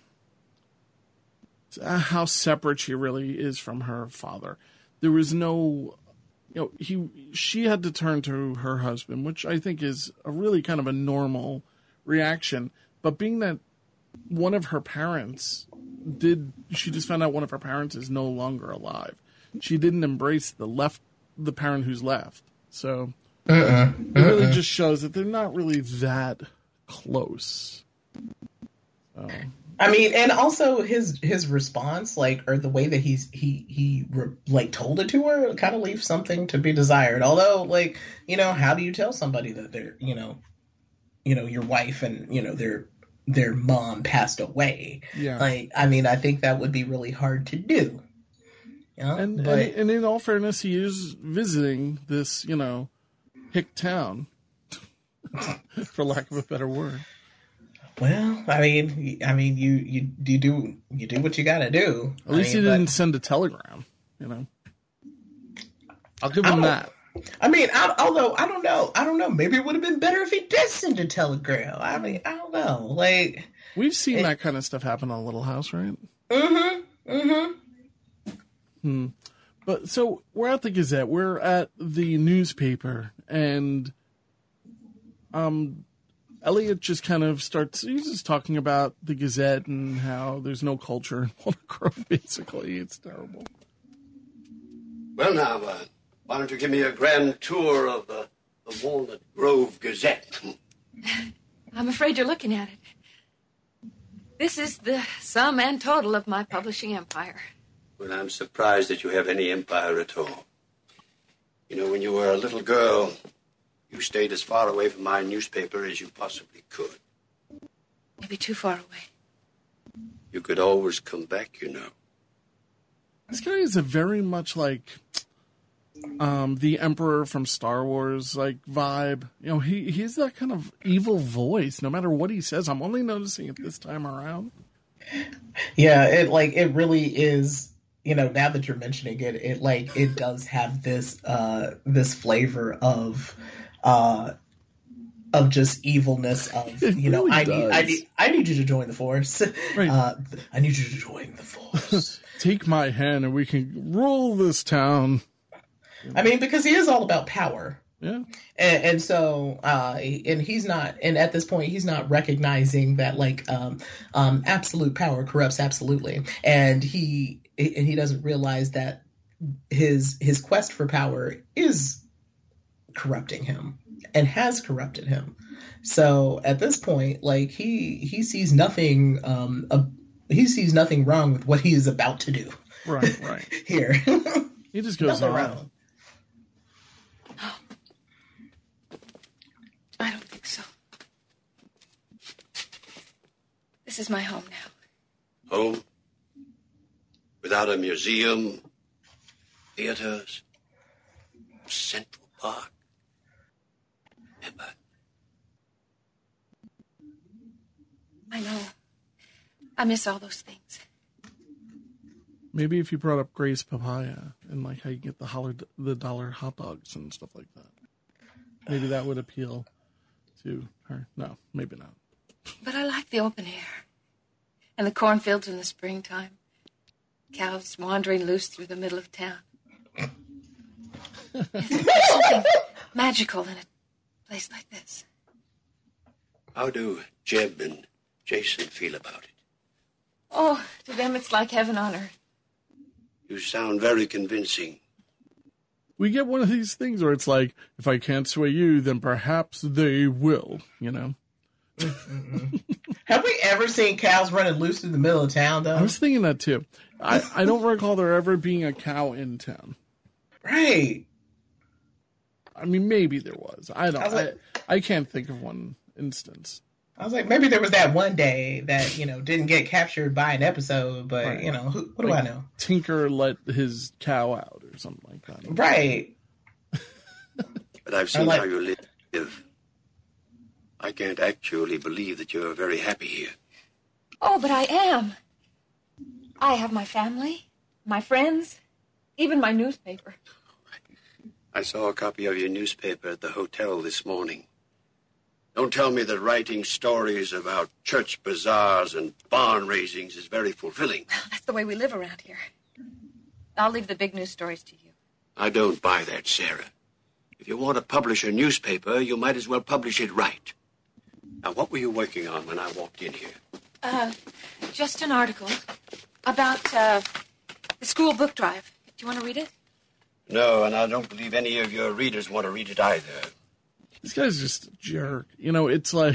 uh, how separate she really is from her father. There was no, you know, he she had to turn to her husband, which I think is a really kind of a normal reaction. But being that one of her parents did, she just found out one of her parents is no longer alive. She didn't embrace the left, the parent who's left. So Uh-uh. it really Uh-uh. just shows that they're not really that close. So. I mean, and also his his response, like, or the way that he's he he re, like told it to her, kind of leaves something to be desired. Although, like, you know, how do you tell somebody that they're, you know, you know, your wife and you know their their mom passed away? Yeah. Like, I mean, I think that would be really hard to do. You know? And, But- and and in all fairness, he is visiting this, you know, hick town, for lack of a better word. Well, I mean, I mean, you you you do you do what you got to do. At least I mean, he didn't but- send a telegram, you know. I'll give I him don't- that. I mean, I, although I don't know, I don't know. Maybe it would have been better if he did send a telegram. I mean, I don't know. Like, We've seen it- that kind of stuff happen on Little House, right? mm-hmm, mm-hmm. Hmm. But so we're at the Gazette. We're at the newspaper, and um, Elliot just kind of starts. He's just talking about the Gazette and how there's no culture in Walnut Grove. Basically, it's terrible. Well, now, uh, why don't you give me a grand tour of the, the Walnut Grove Gazette? I'm afraid you're looking at it. This is the sum and total of my publishing empire. Well, I'm surprised that you have any empire at all. You know, when you were a little girl, you stayed as far away from my newspaper as you possibly could. Maybe too far away. You could always come back, you know. This guy is a very much like um, the Emperor from Star Wars, like, vibe. You know, he he's that kind of evil voice, no matter what he says. I'm only noticing it this time around. Yeah, it like it really is. You know, now that you're mentioning it, it like it does have this uh, this flavor of uh, of just evilness. Of It you know, really I need I does. need I need you to join the force. Right. Uh, I need you to join the force. Take my hand and we can rule this town. I mean, because he is all about power. Yeah. And, and so, uh, and he's not, and at this point, he's not recognizing that like, um, um, absolute power corrupts absolutely. And he, and he doesn't realize that his, his quest for power is corrupting him and has corrupted him. So at this point, like he, he sees nothing, um, uh, he sees nothing wrong with what he is about to do. Right, right. Here. He just goes Nothing on. wrong. I don't think so. This is my home now. Home? Without a museum, theaters, Central Park. Never. I know. I miss all those things. Maybe if you brought up Gray's Papaya and like how you get the holler, the dollar hot dogs and stuff like that, maybe that would appeal to her. No, maybe not. But I like the open air. And the cornfields in the springtime. Cows wandering loose through the middle of town. There's something magical in a place like this. How do Jeb and Jason feel about it? Oh, to them it's like heaven on earth. You sound very convincing. We get one of these things where it's like, if I can't sway you, then perhaps they will, you know? Have we ever seen cows running loose through the middle of town, though? I was thinking that too. I, I don't recall there ever being a cow in town. Right. I mean, maybe there was. I don't. I was like- I, I can't think of one instance. I was like, maybe there was that one day that, you know, didn't get captured by an episode, but, Right. you know, who, what do Like, I know? Tinker let his cow out or something like that. Right. But I've seen I like- how you live. I can't actually believe that you're very happy here. Oh, but I am. I have my family, my friends, even my newspaper. I saw a copy of your newspaper at the hotel this morning. Don't tell me that writing stories about church bazaars and barn raisings is very fulfilling. That's the way we live around here. I'll leave the big news stories to you. I don't buy that, Sarah. If you want to publish a newspaper, you might as well publish it right. Now, what were you working on when I walked in here? Uh, just an article about, uh, the school book drive. Do you want to read it? No, and I don't believe any of your readers want to read it either. This guy's just a jerk. You know, it's like,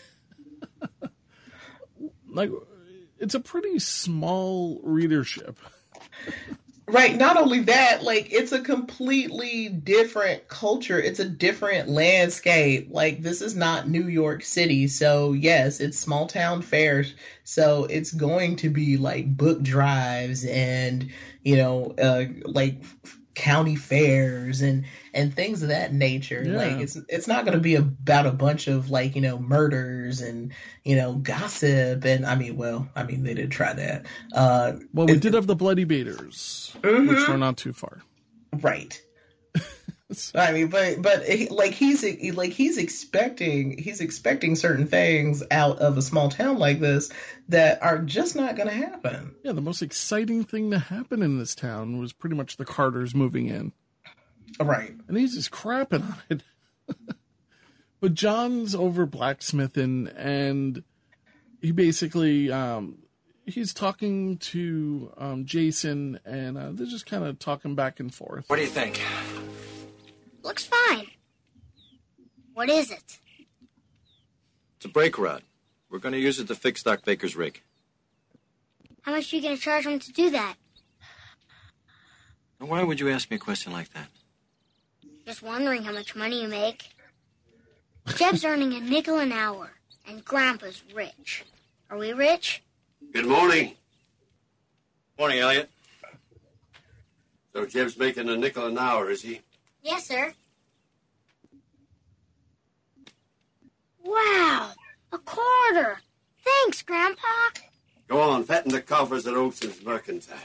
like, it's a pretty small readership. Right. Not only that, like, it's a completely different culture. It's a different landscape. Like, this is not New York City. So, yes, it's small town fairs. So it's going to be like book drives and, you know, uh, like county fairs and, and things of that nature. Yeah. Like, it's, it's not going to be about a bunch of like, you know, murders and, you know, gossip. And I mean, well, I mean, they did try that. Uh, Well, we it- did have the Bloody Baiters, Mhm. which were not too far. Right. I mean, but but he, like he's he, like he's expecting he's expecting certain things out of a small town like this that are just not going to happen. Yeah, the most exciting thing to happen in this town was pretty much the Carters moving in. Right. And he's just crapping on it. But John's over blacksmithing, and he basically, um, he's talking to um, Jason, and uh, they're just kind of talking back and forth. What do you think? Looks fine. What is it? a brake rod. We're going to use it to fix Doc Baker's rig. How much are you going to charge him to do that? Now, why would you ask me a question like that? Just wondering how much money you make. Jeb's earning a nickel an hour, and Grandpa's rich. Are we rich? Good morning. Morning, Elliot. So Jeb's making a nickel an hour, is he? Yes, sir. Wow, a quarter. Thanks, Grandpa. Go on, fatten the coffers at Olson's Mercantile.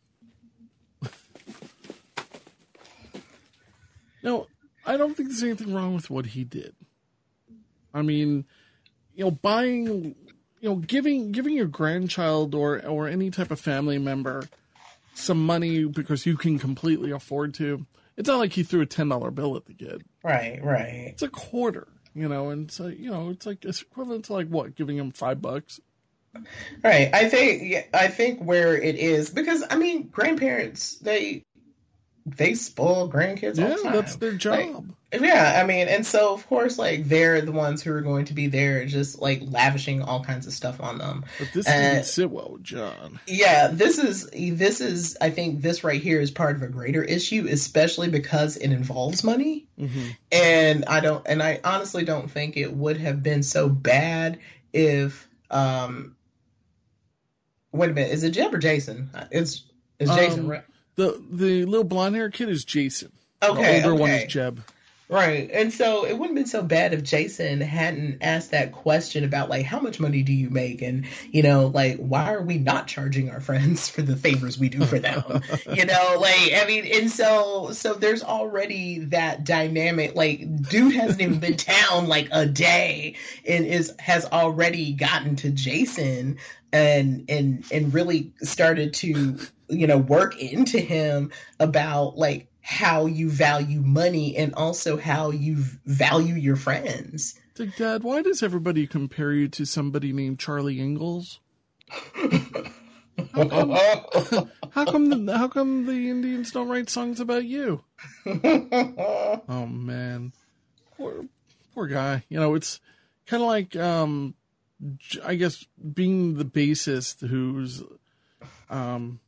No, I don't think there's anything wrong with what he did. I mean, you know, buying, you know, giving giving your grandchild or or any type of family member some money because you can completely afford to. It's not like he threw a ten dollar bill at the kid. Right, right. It's a quarter, you know, and so you know, it's like it's equivalent to like what, giving him five bucks. Right. I think yeah, I think where it is, because I mean, grandparents, they they spoil grandkids all Yeah, the time. that's their job. Like, yeah, I mean, and so of course, like they're the ones who are going to be there, just like lavishing all kinds of stuff on them. But this And- didn't sit well with John. Yeah, this is this is I think this right here is part of a greater issue, especially because it involves money. Mm-hmm. And I don't and I honestly don't think it would have been so bad if um wait a minute, is it Jeb or Jason? It's it's Jason, Um, right? The the little blonde hair kid is Jason. Okay, The older one okay. is Jeb. Right. And so it wouldn't have been so bad if Jason hadn't asked that question about, like, how much money do you make? And, you know, like, why are we not charging our friends for the favors we do for them? You know, like, I mean, and so, so there's already that dynamic. Like, dude hasn't even been down like a day and is, has already gotten to Jason and, and, and really started to, you know, work into him about, like, how you value money and also how you value your friends. It's like, Dad, why does everybody compare you to somebody named Charlie Ingalls? How come, how come the how come the Indians don't write songs about you? Oh man, poor poor guy. You know, it's kind of like um, J- I guess being the bassist who's um.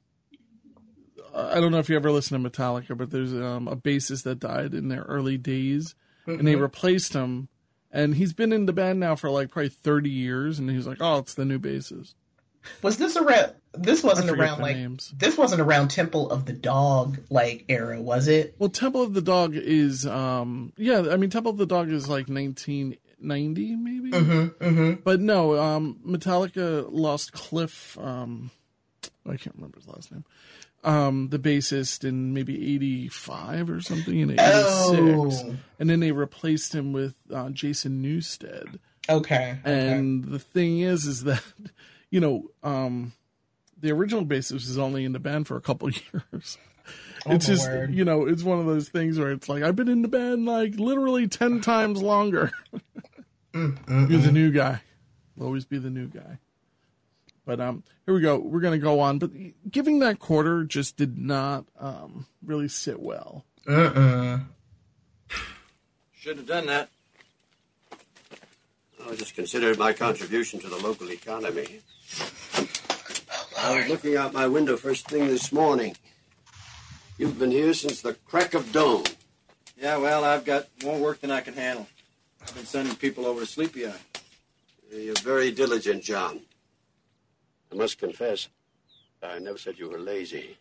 I don't know if you ever listen to Metallica, but there's um, a bassist that died in their early days, and they Mhm. replaced him. And he's been in the band now for like probably thirty years, and he's like, "Oh, it's the new bassist." Was this around? This wasn't I forget around their like names. this wasn't around Temple of the Dog like era, was it? Well, Temple of the Dog is, um, yeah, I mean, Temple of the Dog is like nineteen ninety, maybe. Mm-hmm. Mm-hmm. But no, um, Metallica lost Cliff. Um, I can't remember his last name. Um, the bassist in maybe eighty-five or something, in eighty-six. Oh. And then they replaced him with uh, Jason Newsted. Okay. And the thing is, is that, you know, um, the original bassist was only in the band for a couple years. Oh, It's my just, word. you know, it's one of those things where it's like, I've been in the band like literally ten times longer. Mm, You're the new guy. Will always be the new guy. But um, here we go. We're going to go on. But giving that quarter just did not um, really sit well. Uh-uh. Should have done that. I just considered my contribution to the local economy. I was looking out my window first thing this morning. You've been here since the crack of dawn. Yeah, well, I've got more work than I can handle. I've been sending people over to Sleepy Eye. You're very diligent, John. I must confess, I never said you were lazy.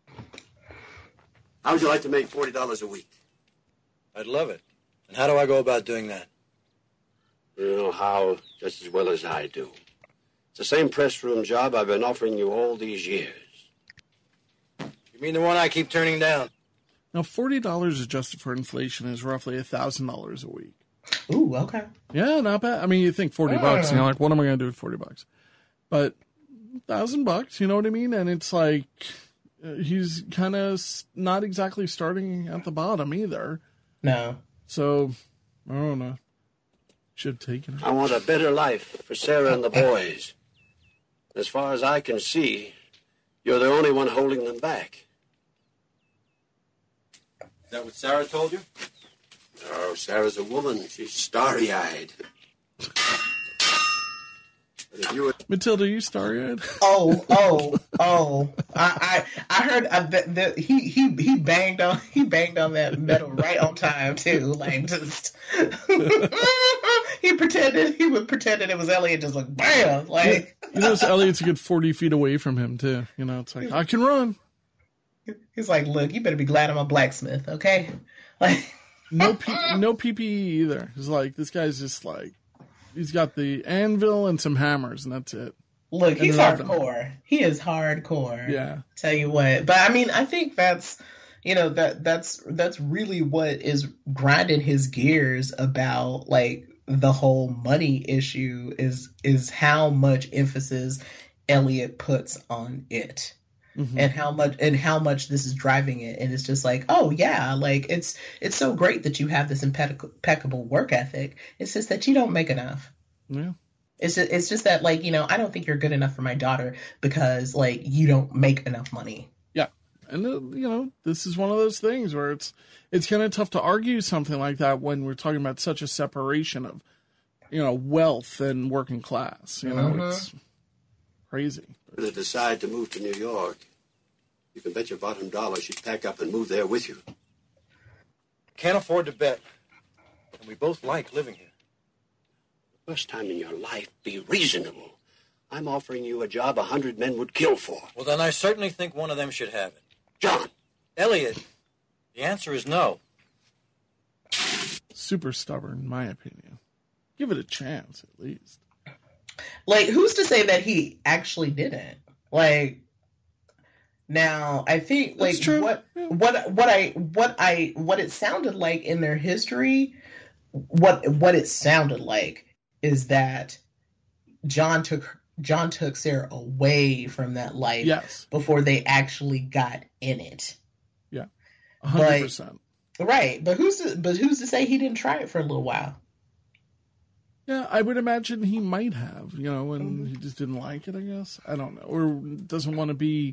How would you like to make forty dollars a week? I'd love it. And how do I go about doing that? You know how just as well as I do. It's the same press room job I've been offering you all these years. You mean the one I keep turning down? Now, forty dollars adjusted for inflation is roughly one thousand dollars a week. Ooh, okay. Yeah, not bad. I mean, you think forty bucks, you know, like, what am I going to do with forty bucks? But one thousand bucks, you know what I mean? And it's like, uh, he's kind of not exactly starting at the bottom either. No. So, I don't know. Should have taken it. I want a better life for Sarah and the boys. As far as I can see, you're the only one holding them back. Is that what Sarah told you? Oh, Sarah's a woman. She's starry-eyed. You Matilda, you started. Oh, oh, oh! I, I, I heard uh, that, that he, he, he banged on, he banged on that metal right on time too. Like just, he pretended he was pretending it was Elliot, just like bam, like. You notice Elliot's a good forty feet away from him too. You know, it's like I can run. He's like, look, you better be glad I'm a blacksmith, okay? Like, no, P- no P P E either. It's like this guy's just like. He's got the anvil and some hammers, and that's it. Look, and he's hardcore. He is hardcore. Yeah. Tell you what. But I mean, I think that's, you know, that that's that's really what is grinding his gears about like the whole money issue is is how much emphasis Elliot puts on it. Mm-hmm. And how much and how much this is driving it, and it's just like, oh yeah, like it's it's so great that you have this impeccable, impeccable work ethic. It's just that you don't make enough. Yeah, it's just, it's just that like you know I don't think you're good enough for my daughter because like you don't make enough money. Yeah, and uh, you know this is one of those things where it's it's kind of tough to argue something like that when we're talking about such a separation of you know wealth and working class. You know, mm-hmm. It's crazy. To decide to move to New York, you can bet your bottom dollar she'd pack up and move there with you. Can't afford to bet. And we both like living here. First time in your life, be reasonable. I'm offering you a job a hundred men would kill for. Well, then I certainly think one of them should have it. John! Elliot, the answer is no. Super stubborn, in my opinion. Give it a chance, at least. Like, who's to say that he actually didn't? Like, now I think like what what what I what I what it sounded like in their history, what what it sounded like is that John took John took Sarah away from that life yes. before they actually got in it. Yeah, a hundred percent. Right, but who's to, but who's to say he didn't try it for a little while? Yeah, I would imagine he might have, you know, and he just didn't like it, I guess. I don't know. Or doesn't want to be...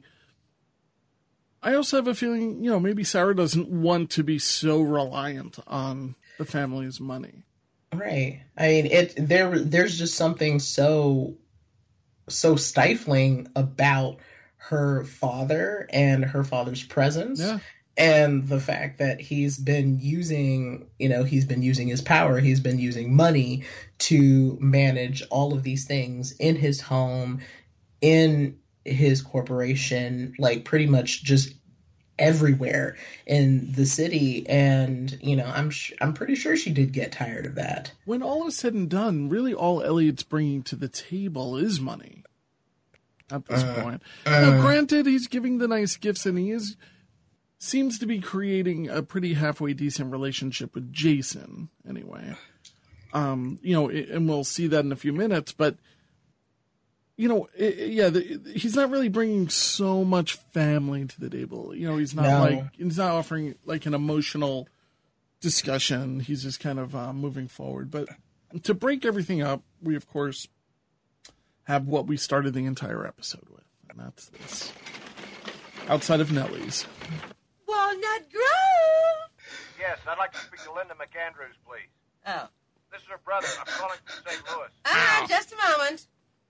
I also have a feeling, you know, maybe Sarah doesn't want to be so reliant on the family's money. Right. I mean, it there. there's just something so, so stifling about her father and her father's presence. Yeah. And the fact that he's been using, you know, he's been using his power, he's been using money to manage all of these things in his home, in his corporation, like pretty much just everywhere in the city. And, you know, I'm sh- I'm pretty sure she did get tired of that. When all is said and done, really all Elliot's bringing to the table is money at this uh, point. Uh, now, granted, he's giving the nice gifts and he is... seems to be creating a pretty halfway decent relationship with Jason, anyway. Um, you know, and we'll see that in a few minutes, but, you know, it, yeah, the, he's not really bringing so much family to the table. You know, he's not no. like, he's not offering like an emotional discussion. He's just kind of uh, moving forward. But to break everything up, we, of course, have what we started the entire episode with, and that's this. Outside of Nellie's. Walnut Grove! Yes, I'd like to speak to Linda McAndrews, please. Oh. This is her brother. I'm calling from Saint Louis. Ah, just a moment.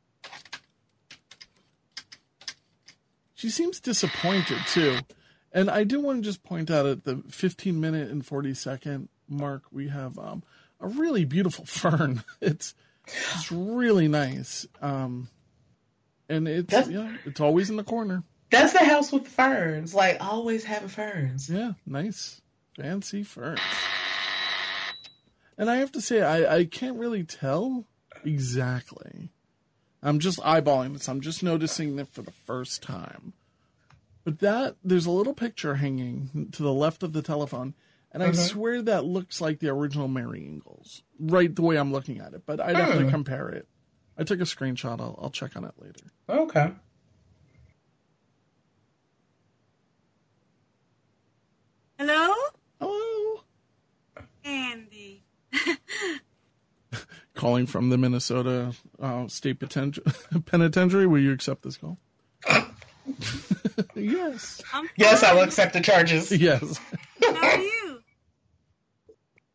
She seems disappointed, too. And I do want to just point out at the fifteen minute and forty second mark, we have um, a really beautiful fern. It's it's really nice. Um, and it's, That's- yeah, it's always in the corner. That's the house with the ferns. Like, always having ferns. Yeah, nice. Fancy ferns. And I have to say, I, I can't really tell exactly. I'm just eyeballing this. I'm just noticing it for the first time. But that, there's a little picture hanging to the left of the telephone, and I mm-hmm. swear that looks like the original Mary Ingalls. Right the way I'm looking at it. But I'd have mm. to compare it. I took a screenshot. I'll, I'll check on it later. Okay. Hello? Hello. Andy. Calling from the Minnesota uh, State Poten- Penitentiary. Will you accept this call? Yes. I'm yes, I will fine. accept the charges. Yes. How are you?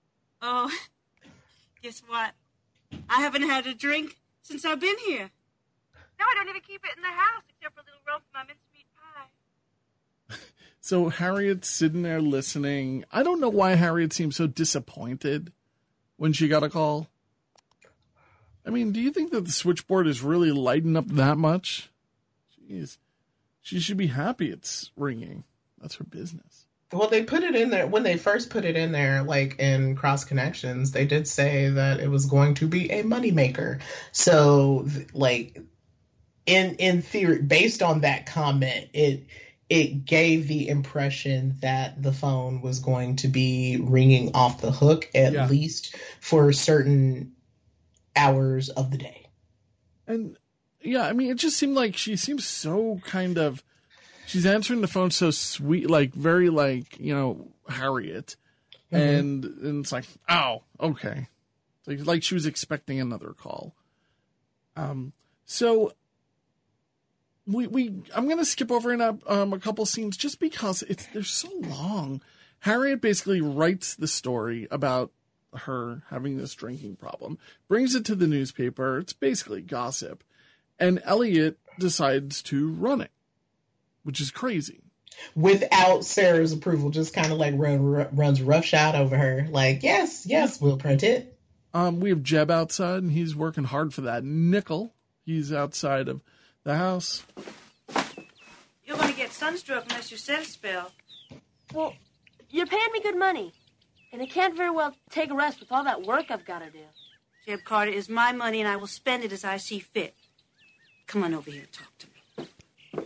Oh, guess what? I haven't had a drink since I've been here. No, I don't even keep it in the house except for a little room for my mincemeat pie. So Harriet's sitting there listening. I don't know why Harriet seemed so disappointed when she got a call. I mean, do you think that the switchboard is really lighting up that much? Jeez. She should be happy it's ringing. That's her business. Well, they put it in there when they first put it in there, like in Cross Connections, they did say that it was going to be a moneymaker. So, like, in in theory, based on that comment, it it gave the impression that the phone was going to be ringing off the hook, at Yeah. least for certain hours of the day. And yeah, I mean, it just seemed like she seems so kind of, she's answering the phone so sweet, like very like, you know, Harriet. Mhm. And, and it's like, oh, okay. Like, like she was expecting another call. Um, so we, we, I'm going to skip over in a, um, a couple scenes just because it's, they're so long. Harriet basically writes the story about her having this drinking problem, brings it to the newspaper. It's basically gossip. And Elliot decides to run it, which is crazy. Without Sarah's approval, just kind of like run, runs roughshod over her. Like, yes, yes, we'll print it. Um, we have Jeb outside, and he's working hard for that nickel. He's outside of the house. You're going to get sunstroke unless you set a spell. Well, you're paying me good money, and I can't very well take a rest with all that work I've got to do. Jeb Carter, is my money, and I will spend it as I see fit. Come on over here and talk to me.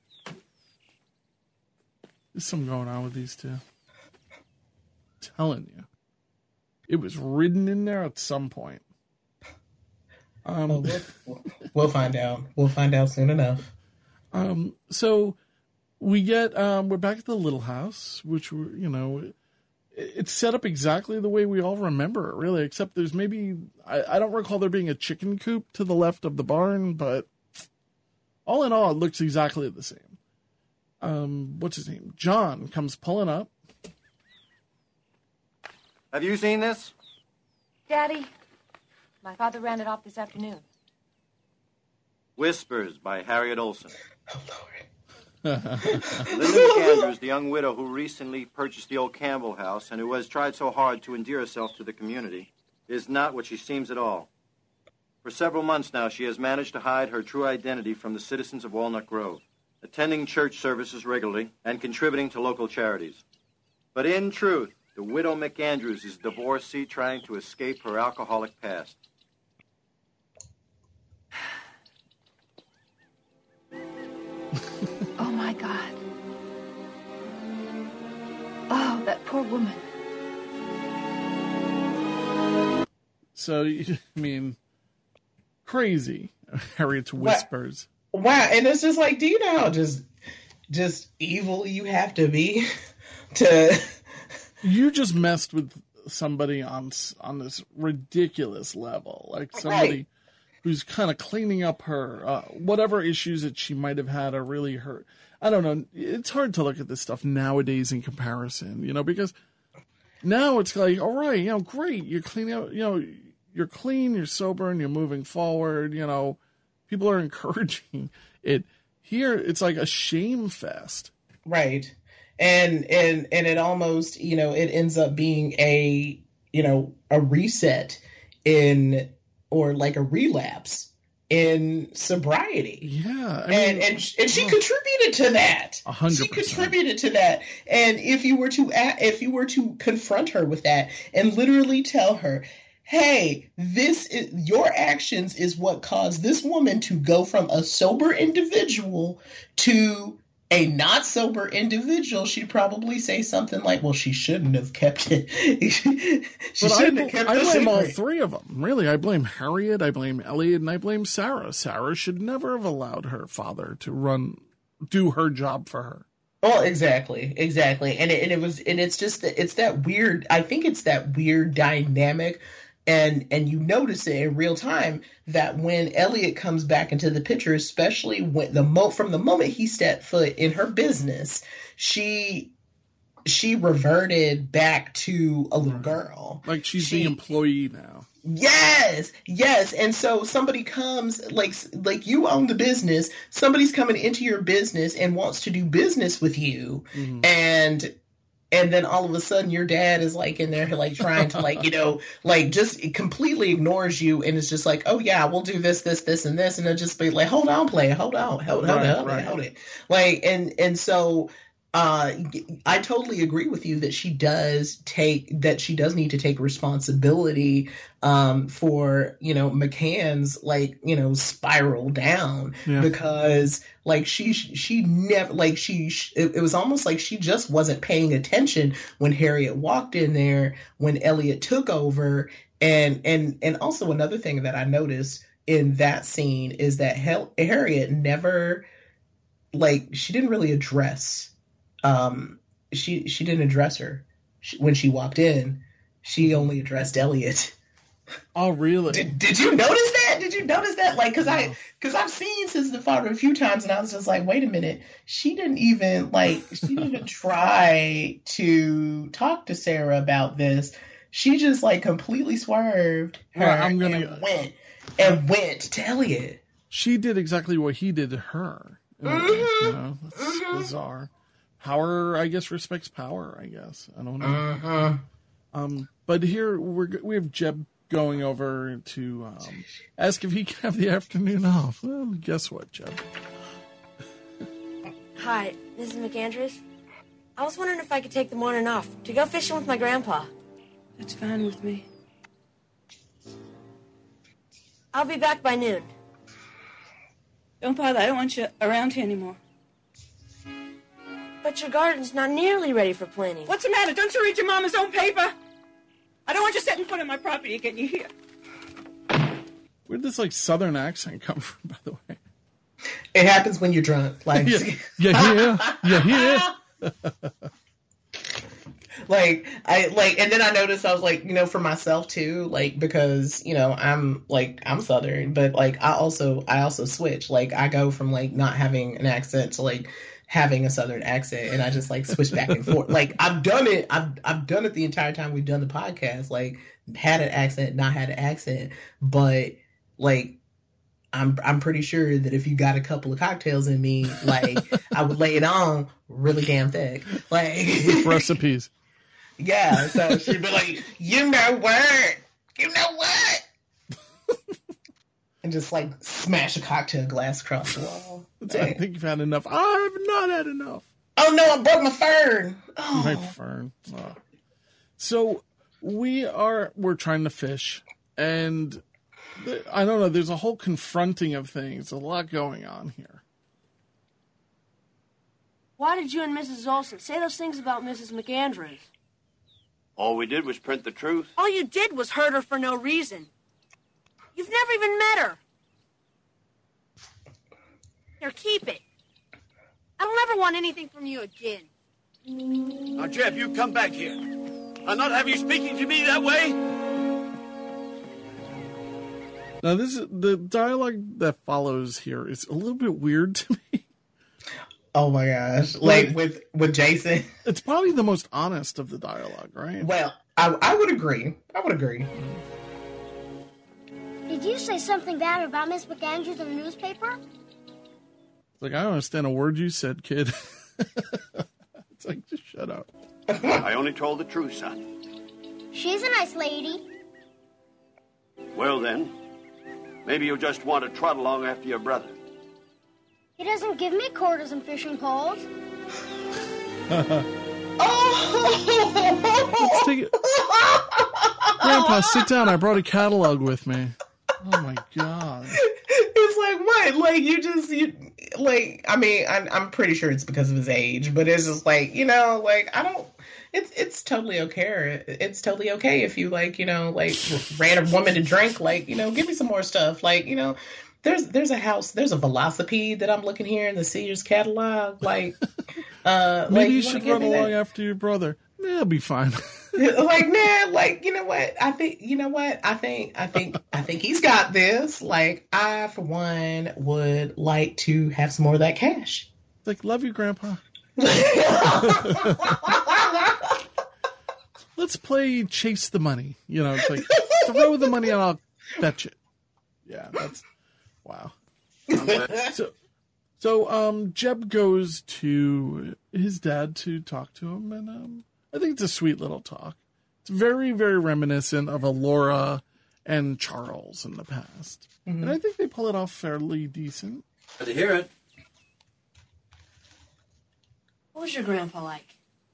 There's something going on with these two. I'm telling you. It was written in there at some point. Um, Well, we'll, we'll find out. We'll find out soon enough. Um, so we get, um, we're back at the little house, which, we're, you know, it, it's set up exactly the way we all remember it, really, except there's maybe, I, I don't recall there being a chicken coop to the left of the barn, but all in all, it looks exactly the same. Um, what's his name? John comes pulling up. Have you seen this? Daddy, my father ran it off this afternoon. Whispers by Harriet Olson. Oh, Lord. Linda McAndrews, the young widow who recently purchased the old Campbell house and who has tried so hard to endear herself to the community, is not what she seems at all. For several months now, she has managed to hide her true identity from the citizens of Walnut Grove, attending church services regularly and contributing to local charities. But in truth, the widow McAndrews is a divorcee trying to escape her alcoholic past. Oh, my God. Oh, that poor woman. So, I mean, crazy. Harriet's whispers. Wow, and it's just like, do you know how just just evil you have to be to? You just messed with somebody on s- on this ridiculous level, like somebody Right. who's kind of cleaning up her uh, whatever issues that she might have had are really hurt. I don't know. It's hard to look at this stuff nowadays in comparison, you know, because now it's like, all right, you know, great, you're cleaning up, you know, you're clean, you're sober, and you're moving forward. You know, people are encouraging it. Here, it's like a shame fest. Right. And and and it almost, you know, it ends up being a, you know, a reset in, or like a relapse in sobriety. Yeah. I mean, and and sh- and she contributed to that. A hundred She percent. contributed to that. And if you were to a- if you were to confront her with that and literally tell her, hey, this is your actions is what caused this woman to go from a sober individual to a not sober individual, she'd probably say something like, well, she shouldn't have kept it. she But I, shouldn't bl- have kept I the blame all secret. three of them. Really, I blame Harriet, I blame Elliot, and I blame Sarah. Sarah should never have allowed her father to run, do her job for her. Well, exactly, exactly, and it, and it was, and it's just that it's that weird. I think it's that weird dynamic, and and you notice it in real time that when Elliot comes back into the picture, especially when the mo from the moment he stepped foot in her business, she she reverted back to a little girl. Like she's She- the employee now. Yes, yes. And so somebody comes, like, like you own the business. Somebody's coming into your business and wants to do business with you, Mhm. and and then all of a sudden your dad is like in there, like trying to, like, you know, like just completely ignores you, and it's just like, oh yeah, we'll do this, this, this, and this, and it'll just be like, hold on, play, hold on, hold, hold, Right, hold right. it, hold it, like, and and so. Uh, I totally agree with you that she does take that she does need to take responsibility um, for, you know, McCann's, like, you know, spiral down, Yeah. because like she she never like she it, it was almost like she just wasn't paying attention when Harriet walked in there, when Elliot took over, and and and also another thing that I noticed in that scene is that Hel- Harriet never, like, she didn't really address. Um, she she didn't address her she, when she walked in. She only addressed Elliot. Oh, really? Did, did you notice that? Did you notice that? Like, cause I cause I've seen Sister the Father a few times, and I was just like, wait a minute. She didn't even like she didn't even try to talk to Sarah about this. She just like completely swerved her Well, I'm gonna- and went and went to Elliot. She did exactly what he did to her. in a way, Mhm. You know, that's Mhm. bizarre. Power, I guess, respects power. I guess I don't know. Mhm. Um, but here we're g- we have Jeb going over to um, ask if he can have the afternoon off. Well, guess what, Jeb? Hi, Missus McAndrews. I was wondering if I could take the morning off to go fishing with my grandpa. That's fine with me. I'll be back by noon. Don't bother. I don't want you around here anymore. But your garden's not nearly ready for planting. What's the matter? Don't you read your mama's own paper? I don't want you setting foot on my property again. You hear? Where'd this like southern accent come from, by the way? It happens when you're drunk. Like, Yeah, yeah, yeah, yeah. like I like, and then I noticed I was like, you know, for myself too, like, because, you know, I'm like I'm Southern, but like I also I also switch. Like I go from like not having an accent to like having a Southern accent, and I just like switch back and forth. Like I've done it. I've I've done it the entire time we've done the podcast. Like had an accent, not had an accent, but like. I'm I'm pretty sure that if you got a couple of cocktails in me, like I would lay it on really damn thick, like With recipes. Yeah, so she'd be like, you know what, you know what, and just like smash a cocktail glass across the wall. That's- I think you've had enough. I have not had enough. Oh no, I broke my fern. Oh. My fern. Oh. So we are we're trying to fish, and th- I don't know. There's a whole confronting of things. A lot going on here. Why did you and Missus Olson say those things about Missus McAndrews? All we did was print the truth. All you did was hurt her for no reason. You've never even met her. Here, keep it. I don't ever want anything from you again. Now, Jeb, you come back here. I'll not have you speaking to me that way. Now, this is, the dialogue that follows here is a little bit weird to me. Oh my gosh! Like Like- with with Jason. It's probably the most honest of the dialogue, right? Well, I I would agree. I would agree. Did you say something bad about Miss McAndrews in the newspaper? Like, I don't understand a word you said, kid. It's like, just shut up. I only told the truth, son. She's a nice lady. Well, then, maybe you just want to trot along after your brother. He doesn't give me quarters and fishing poles. Let's take it. Grandpa, sit down. I brought a catalog with me. Oh my god. It's like, what? Like, you just, you, like, I mean, I'm, I'm pretty sure it's because of his age, but it's just like, you know, like, I don't, it's, it's totally okay. It's totally okay if you, like, you know, like, ran a woman to drink, like, you know, give me some more stuff. Like, you know, there's, there's a house, there's a velocipede that I'm looking here in the Sears catalog. Like, uh, Maybe like, you you should wanna give run me that? along after your brother. Yeah, it'll be fine. Like, man, like, you know what? I think, you know what? I think, I think, I think he's got this. Like, I, for one, would like to have some more of that cash. Like, love you, Grandpa. let's play chase the money. You know, it's like throw the money and I'll fetch it. Yeah, that's wow. so, so um, Jeb goes to his dad to talk to him, and um, I think it's a sweet little talk. It's very, very reminiscent of a Laura and Charles in the past, mm-hmm. and I think they pull it off fairly decent. Glad to hear it. What was your grandpa like?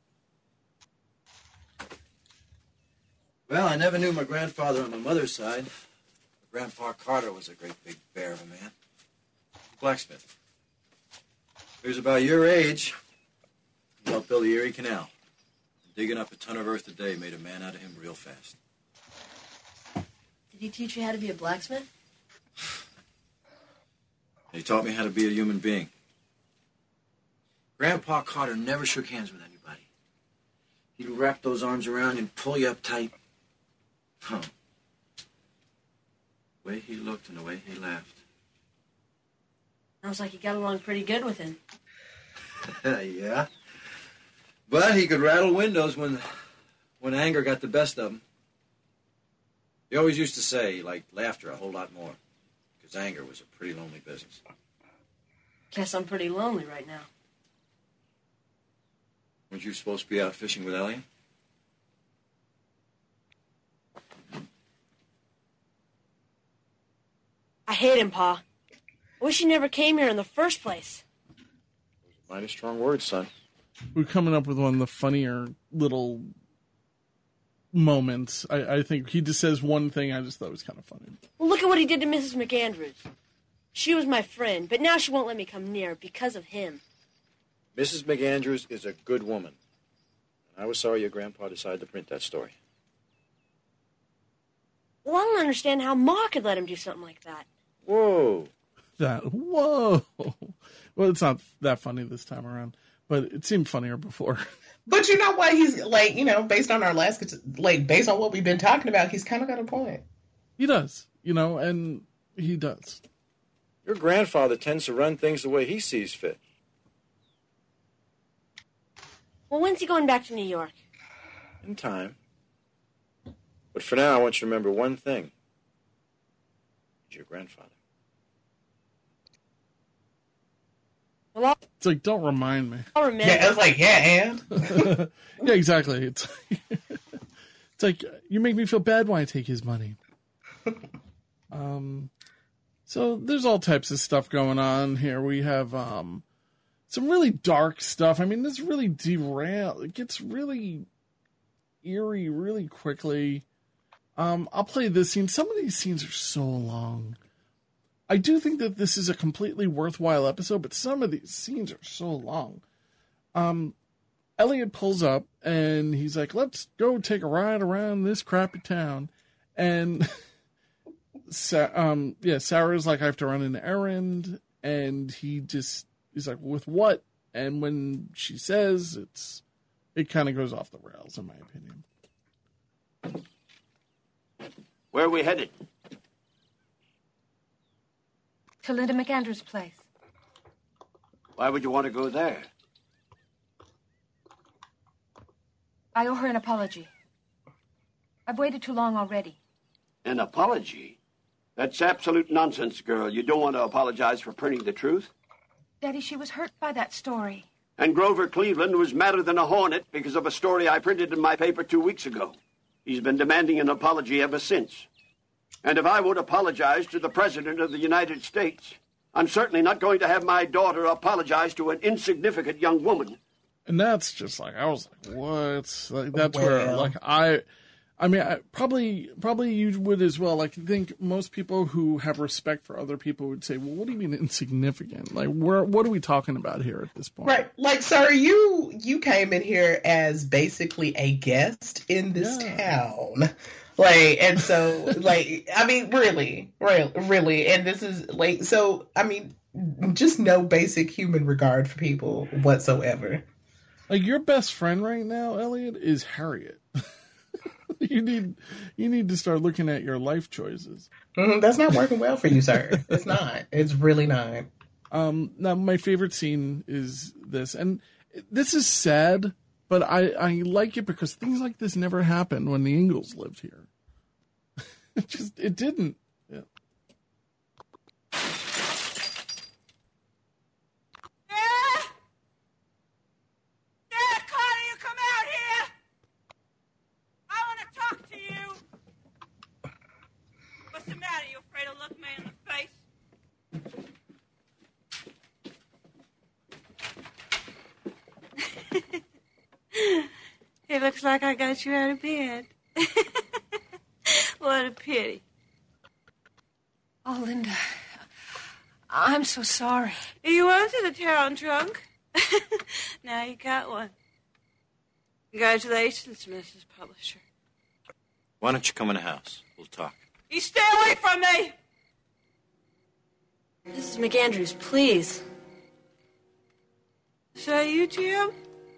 Well, I never knew my grandfather on my mother's side. Grandpa Carter was a great big bear of a man. Blacksmith. He was about your age. He helped build the Erie Canal. Digging up a ton of earth a day made a man out of him real fast. Did he teach you how to be a blacksmith? He taught me how to be a human being. Grandpa Carter never shook hands with anybody. He'd wrap those arms around you and pull you up tight. Huh. The way he looked and the way he laughed. Sounds like you got along pretty good with him. Yeah. But he could rattle windows when when anger got the best of him. He always used to say he liked laughter a whole lot more, because anger was a pretty lonely business. Guess I'm pretty lonely right now. Weren't you supposed to be out fishing with Elliot? I hate him, Pa. I wish he never came here in the first place. Mighty strong words, son. We're coming up with one of the funnier little moments. I, I think he just says one thing I just thought was kind of funny. Well, look at what he did to Missus McAndrews. She was my friend, but now she won't let me come near because of him. Missus McAndrews is a good woman. I was sorry your grandpa decided to print that story. Well, I don't understand how Ma could let him do something like that. Whoa. That, whoa. Well, it's not that funny this time around, but it seemed funnier before. But you know what? He's like, you know, based on our last, like, based on what we've been talking about, he's kind of got a point. He does, you know, and he does. Your grandfather tends to run things the way he sees fit. Well, when's he going back to New York? In time. But for now, I want you to remember one thing. He's your grandfather. Well, I'll, it's like, don't remind me. I'll remember. Yeah, it's like, yeah, and? Yeah, exactly. It's, it's like, you make me feel bad when I take his money. Um, so there's all types of stuff going on here. We have um, some really dark stuff. I mean, this really derail. It gets really eerie really quickly. Um, I'll play this scene. Some of these scenes are so long. I do think that this is a completely worthwhile episode, but some of these scenes are so long. Um, Elliot pulls up, and he's like, let's go take a ride around this crappy town. And, Sa- um, yeah, Sarah's like, I have to run an errand. And he just, he's like, with what? And when she says, it's, it kind of goes off the rails, in my opinion. Where are we headed? To Linda McAndrews' place. Why would you want to go there? I owe her an apology. I've waited too long already. An apology? That's absolute nonsense, girl. You don't want to apologize for printing the truth. Daddy, she was hurt by that story. And Grover Cleveland was madder than a hornet because of a story I printed in my paper two weeks ago. He's been demanding an apology ever since. And if I would apologize to the President of the United States, I'm certainly not going to have my daughter apologize to an insignificant young woman. And that's just like, I was like, what? Like, that's Well. where, like, I, I mean, I, probably, probably you would as well. Like, I think most people who have respect for other people would say, well, what do you mean insignificant? Like, where, what are we talking about here at this point? Right. Like, sir, you, you came in here as basically a guest in this Yeah. town. Like, and so, like, I mean, really, really, really. And this is, like, so, I mean, just no basic human regard for people whatsoever. Like, your best friend right now, Elliot, is Harriet. you need, you need to start looking at your life choices. Mm, that's not working well for you, sir. It's not. It's really not. Um, now, my favorite scene is this, and this is sad, But I, I like it because things like this never happened when the Ingalls lived here. It just, it didn't. Yeah. Dad! Dad, Carter, you come out here! I want to talk to you! What's the matter? You afraid to look me in the face? It looks like I got you out of bed. What a pity. Oh, Linda, I'm so sorry. You wanted a town trunk. Now you got one. Congratulations, Missus Publisher. Why don't you come in the house? We'll talk. You stay away from me! Missus McAndrews, please. Is that you, Jim?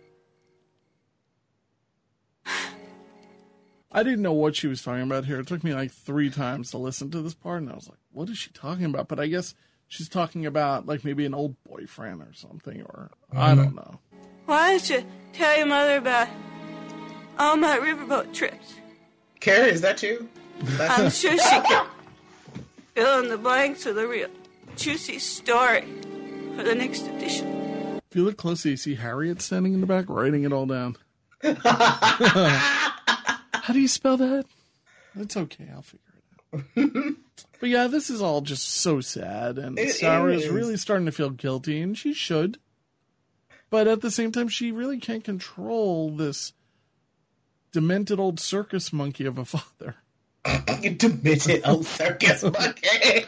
I didn't know what she was talking about here. It took me like three times to listen to this part, and I was like, what is she talking about? But I guess she's talking about like maybe an old boyfriend or something, or mm-hmm. I don't know. Why don't you tell your mother about all my riverboat trips? Carrie, is that you? That's I'm sure she can fill in the blanks with a real juicy story for the next edition. If you look closely, you see Harriet standing in the back writing it all down. How do you spell that? It's okay, I'll figure it out. But yeah, this is all just so sad, and It Sarah is is. really starting to feel guilty, and she should. But at the same time, she really can't control this demented old circus monkey of a father. Demented old circus monkey.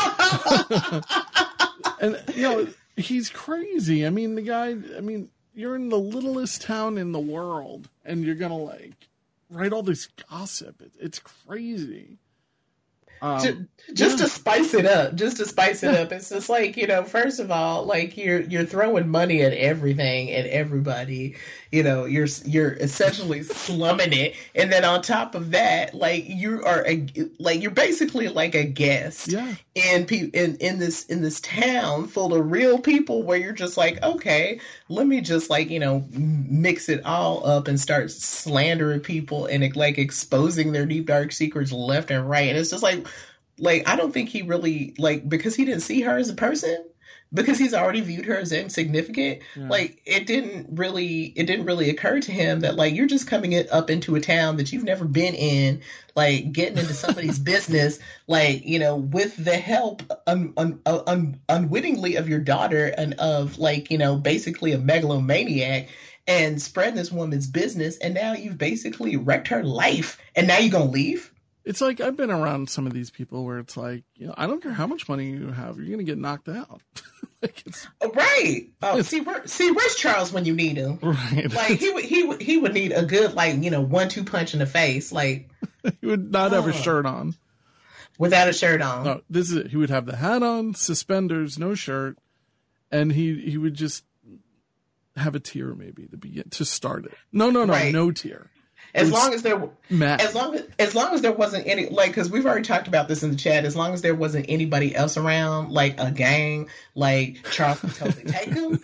And, you know, he's crazy. I mean, the guy, I mean, you're in the littlest town in the world, and you're going to, like, write all this gossip. It, it's crazy. Um, just just yeah. to spice it up, just to spice it up. It's just like, you know, first of all, like you're you're throwing money at everything and everybody. You know, you're you're essentially slumming it, and then on top of that, like you are a like you're basically like a guest yeah. in pe- in in this in this town full of real people, where you're just like, okay, let me just like you know mix it all up and start slandering people and like exposing their deep dark secrets left and right, and it's just like. Like, I don't think he really, like, because he didn't see her as a person, because he's already viewed her as insignificant, Yeah. like, it didn't really, it didn't really occur to him that, like, you're just coming in, up into a town that you've never been in, like, getting into somebody's business, like, you know, with the help un, un, un, unwittingly of your daughter and of, like, you know, basically a megalomaniac, and spreading this woman's business, and now you've basically wrecked her life, and now you're gonna leave? It's like I've been around some of these people where it's like, you know, I don't care how much money you have, you're going to get knocked out. Like it's, right. Oh, see, where, see, where's Charles when you need him? Right. Like he would, he would, he would need a good, like you know, one-two punch in the face, like he would not have a oh. shirt on. Without a shirt on. No, this is it. He would have the hat on, suspenders, no shirt, and he he would just have a tear maybe to begin to start it. No, no, no, Right. no tear. As It's long as there, mad. as long as, as long as there wasn't any, like, because we've already talked about this in the chat. As long as there wasn't anybody else around, like a gang, like Charles could totally take him.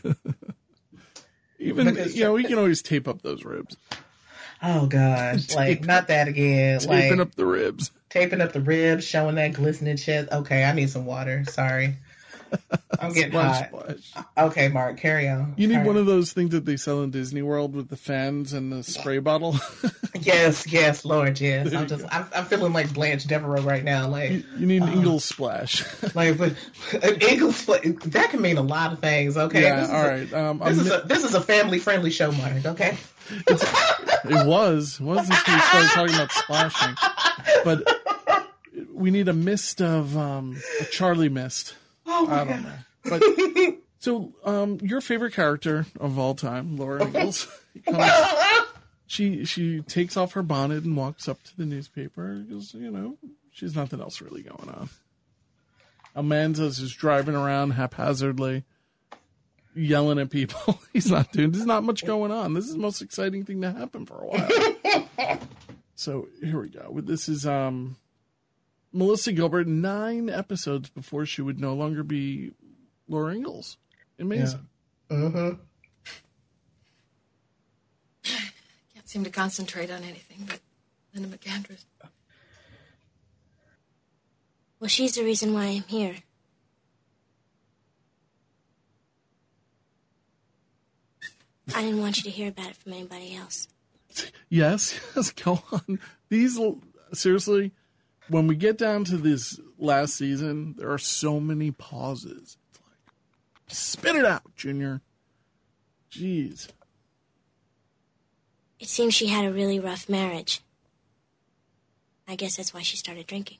Even Because- you know, we can always tape up those ribs. Oh gosh, like Tape- not that again. Taping like up the ribs. taping up the ribs, showing that glistening chest. Okay, I need some water. Sorry, I'm getting Splash, hot. splash. Okay, Mark, carry on. You need All one right. of those things that they sell in Disney World with the fans and the spray bottle. Yes, yes, Lord, yes. There I'm you just, go. I'm, I'm feeling like Blanche Devereaux right now. Like, you, you need an uh, Ingalls splash. like, but an Eagles that can mean a lot of things. Okay, Yeah, this is all a- right. Um, This I'm is mi- a this is a family friendly show, Mark. Okay. It was. It was until we started talking about splashing. But we need a mist of um, a Charlie mist. Oh my I don't God. know. But so, um, your favorite character of all time, Laura Ingalls, comes, she she takes off her bonnet and walks up to the newspaper because you know she's nothing else really going on. Amanda's just driving around haphazardly, yelling at people. He's not doing. There's not much going on. This is the most exciting thing to happen for a while. So here we go. This is um, Melissa Gilbert nine episodes before she would no longer be Laura Ingalls. Amazing. Mm-hmm. seem to concentrate on anything but Linda McAndrews. Well, she's the reason why I'm here. I didn't want you to hear about it from anybody else. Yes, yes, go on. These, seriously, when we get down to this last season, there are so many pauses. It's like, spit it out, Junior. Jeez. It seems she had a really rough marriage. I guess that's why she started drinking.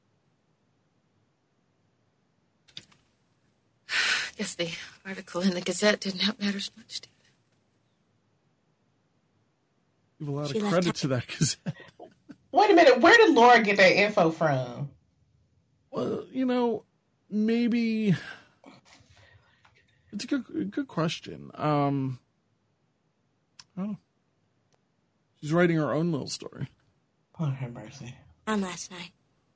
I guess the article in the Gazette didn't help matters much, did it? Give a lot She of left credit town. to that Gazette. Wait a minute. Where did Laura get that info from? Well, you know, maybe it's a good, good question. Um, I don't know. She's writing her own little story. Oh, have mercy. On last night.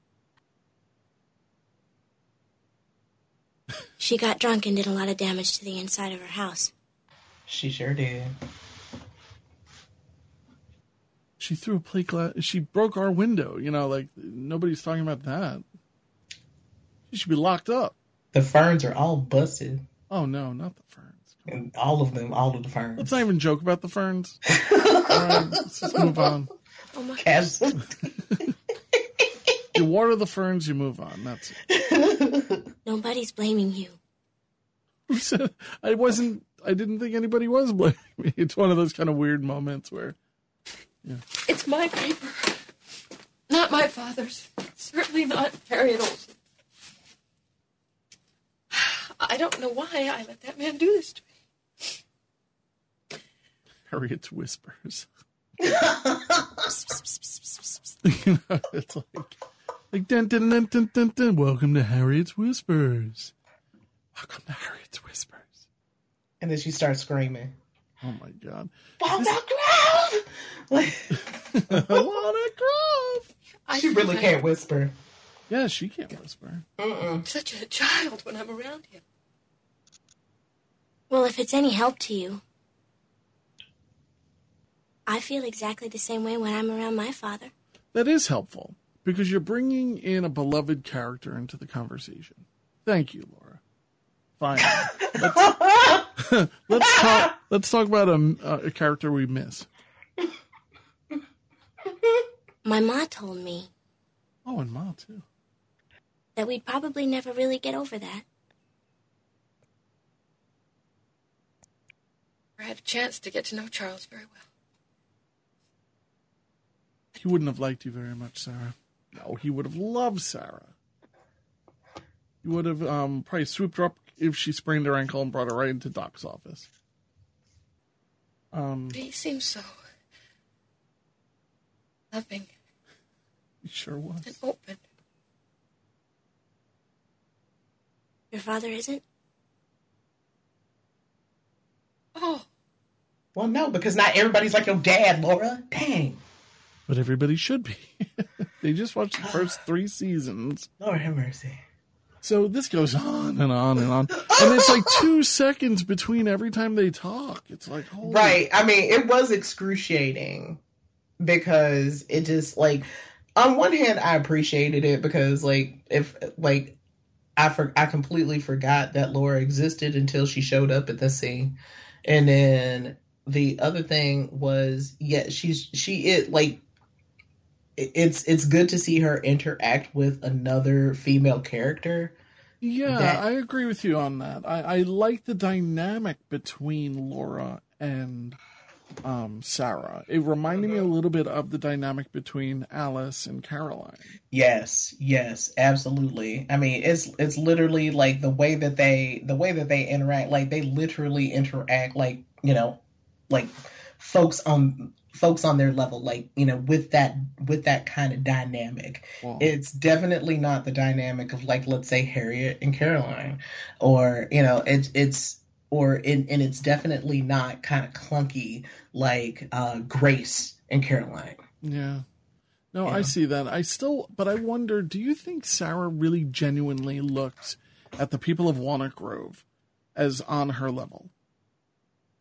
She got drunk and did a lot of damage to the inside of her house. She sure did. She threw a plate glass. She broke our window. You know, like nobody's talking about that. She should be locked up. The ferns are all busted. Oh no, not the ferns. And all of them, all of the ferns. Let's not even joke about the ferns. All right, let's just move on. Oh my Casual. You water the ferns, you move on. That's it. Nobody's blaming you. Who said- I wasn't. I didn't think anybody was blaming me. It's one of those kind of weird moments where, yeah. It's my paper. Not my father's. Certainly not Harriet Olsen. I don't know why I let that man do this to me. Harriet's whispers. You know, it's like, like dun, dun, dun, dun, dun, dun. Welcome to Harriet's Whispers. Welcome to Harriet's Whispers. And then she starts screaming. Oh my God. Walnut Grove! Like, Walnut Grove! I she really feel can't like whisper. Yeah, she can't whisper. Mm-mm. I'm such a child when I'm around him. Well, if it's any help to you, I feel exactly the same way when I'm around my father. That is helpful because you're bringing in a beloved character into the conversation. Thank you, Laura. Fine. Let's, let's talk. Let's talk about a, a character we miss. My ma told me Oh, and Ma too. that we'd probably never really get over that. I had a chance to get to know Charles very well. He wouldn't have liked you very much, Sarah. No, he would have loved Sarah. He would have um, probably swooped her up if she sprained her ankle and brought her right into Doc's office. Um, He seems so loving he sure was. and open. Your father isn't? Oh, Well, no, because not everybody's like your dad, Laura. Dang. But everybody should be. They just watched the first three seasons. Lord have mercy. So this goes on and on and on. And it's like two seconds between every time they talk. It's like, holy... Right. I mean, it was excruciating because it just like, on one hand, I appreciated it because like, if like, I for, I completely forgot that Laura existed until she showed up at the scene. And then the other thing was, yeah, she's, she, it like, it's, it's good to see her interact with another female character. Yeah, that- I agree with you on that. I, I like the dynamic between Laura and um, Sarah. It reminded me a little bit of the dynamic between Alice and Caroline. Yes, yes, absolutely. I mean, it's it's literally like the way that they the way that they interact, like they literally interact like, you know, like folks on folks on their level, like, you know, with that with that kind of dynamic. Wow. It's definitely not the dynamic of like, let's say Harriet and Caroline, or, you know, it's it's or in, and it's definitely not kind of clunky like uh, Grace and Caroline. Yeah. No, Yeah. I see that. I still, but I wonder, do you think Sarah really genuinely looks at the people of Walnut Grove as on her level?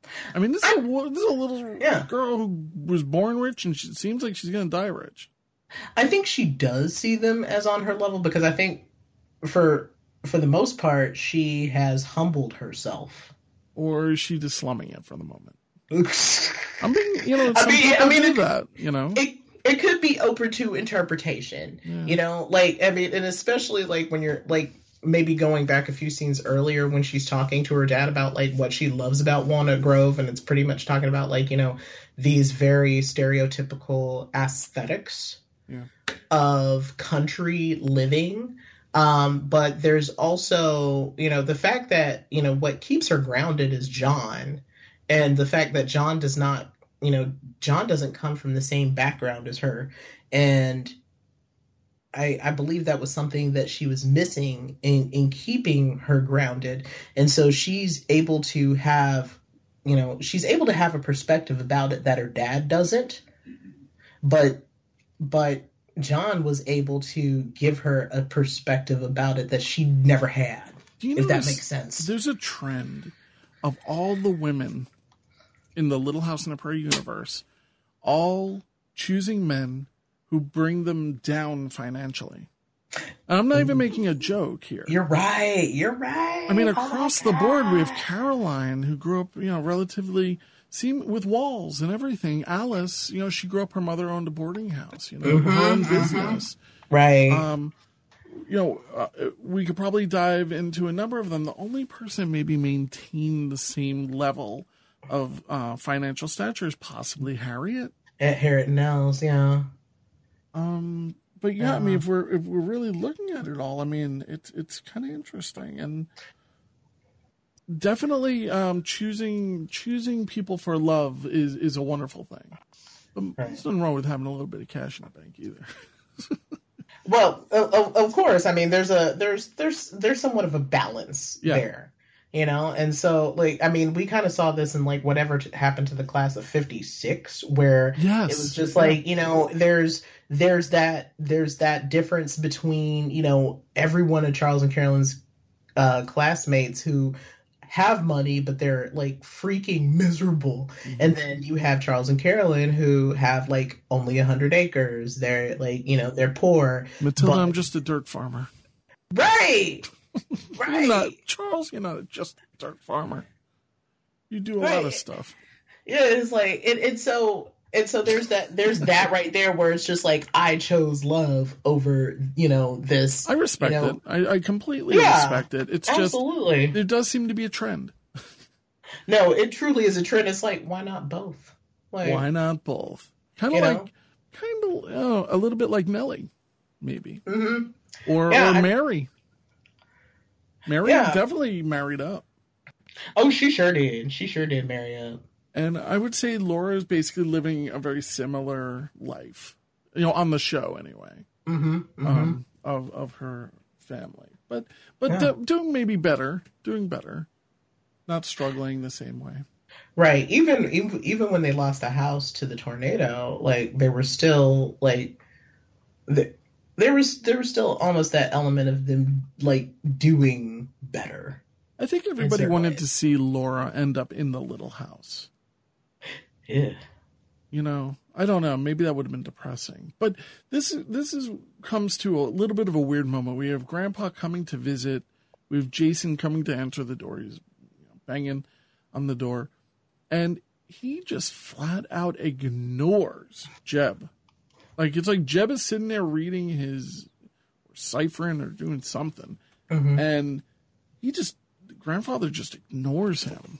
I mean, this is, a, this is a little Yeah. girl who was born rich, and she seems like she's going to die rich. I think she does see them as on her level because I think for for the most part she has humbled herself. Or is she just slumming it for the moment? I'm being, you know, I some mean, people I mean, do it- that, you know. It it could be open to interpretation, Yeah. you know, like I mean, and especially like when you're like maybe going back a few scenes earlier when she's talking to her dad about like what she loves about Walnut Grove, and it's pretty much talking about like, you know, these very stereotypical aesthetics Yeah. of country living. Um, but there's also, you know, the fact that, you know, what keeps her grounded is John, and the fact that John does not, you know, John doesn't come from the same background as her. And I, I believe that was something that she was missing in, in keeping her grounded. And so she's able to have, you know, she's able to have a perspective about it that her dad doesn't. But, but John was able to give her a perspective about it that she never had, Do you if that notice makes sense. There's a trend of all the women in the Little House on the Prairie universe all choosing men who bring them down financially. And I'm not even making a joke here. You're right. You're right. I mean, Oh across my the board, we have Caroline, who grew up, you know, relatively seem with walls and everything. Alice, you know, she grew up, her mother owned a boarding house, you know, Mhm, her own mhm. business. Right. Um, you know, uh, we could probably dive into a number of them. The only person maybe maintained the same level of uh, financial stature is possibly Harriet. At Harriet Nels, yeah. Um, but yeah, I mean, Yeah. if we're if we're really looking at it all, I mean, it's it's kind of interesting, and definitely um, choosing choosing people for love is is a wonderful thing. But there's nothing wrong with having a little bit of cash in the bank either. Well, of, of of course. I mean, there's a there's there's there's somewhat of a balance Yeah. there, you know. And so, like, I mean, we kind of saw this in like whatever t- happened to the class of fifty-six, where Yes. it was just Yeah. like, you know, there's there's that there's that difference between, you know, every one of Charles and Carolyn's uh, classmates who have money, but they're like freaking miserable. Mm-hmm. And then you have Charles and Carolyn who have like only a hundred acres. They're like, you know, they're poor. Matilda, but- I'm just a dirt farmer. Right. You're not, Charles, you're not just a dirt farmer. You do a lot Right. of stuff. Yeah, it's like it, it's so and so there's that there's that right there where it's just like I chose love over, you know, this. I respect you know, it. I, I completely Yeah, respect it. It's absolutely. just there does seem to be a trend. No, it truly is a trend. It's like, why not both? Like, Why not both? Kind of You like, know? kind of oh, a little bit like Nellie, maybe, Mhm. or Yeah, or I- Mary. Mary Yeah. definitely married up, Oh, she sure did. She sure did marry up. and I would say Laura is basically living a very similar life, you know, on the show anyway, Mm-hmm. Mm-hmm. um, of of her family, but but Yeah. do- doing maybe better, doing better, not struggling the same way. Right. Even, even even when they lost a house to the tornado, like they were still like the, there was there was still almost that element of them like doing better. I think everybody certain wanted ways. to see Laura end up in the little house. Yeah. You know, I don't know. Maybe that would have been depressing. But this this is comes to a little bit of a weird moment. We have Grandpa coming to visit. We have Jason coming to answer the door. He's you know, banging on the door, and he just flat out ignores Jeb. Like it's like Jeb is sitting there reading his, or ciphering or doing something, Mhm. and he just grandfather just ignores him.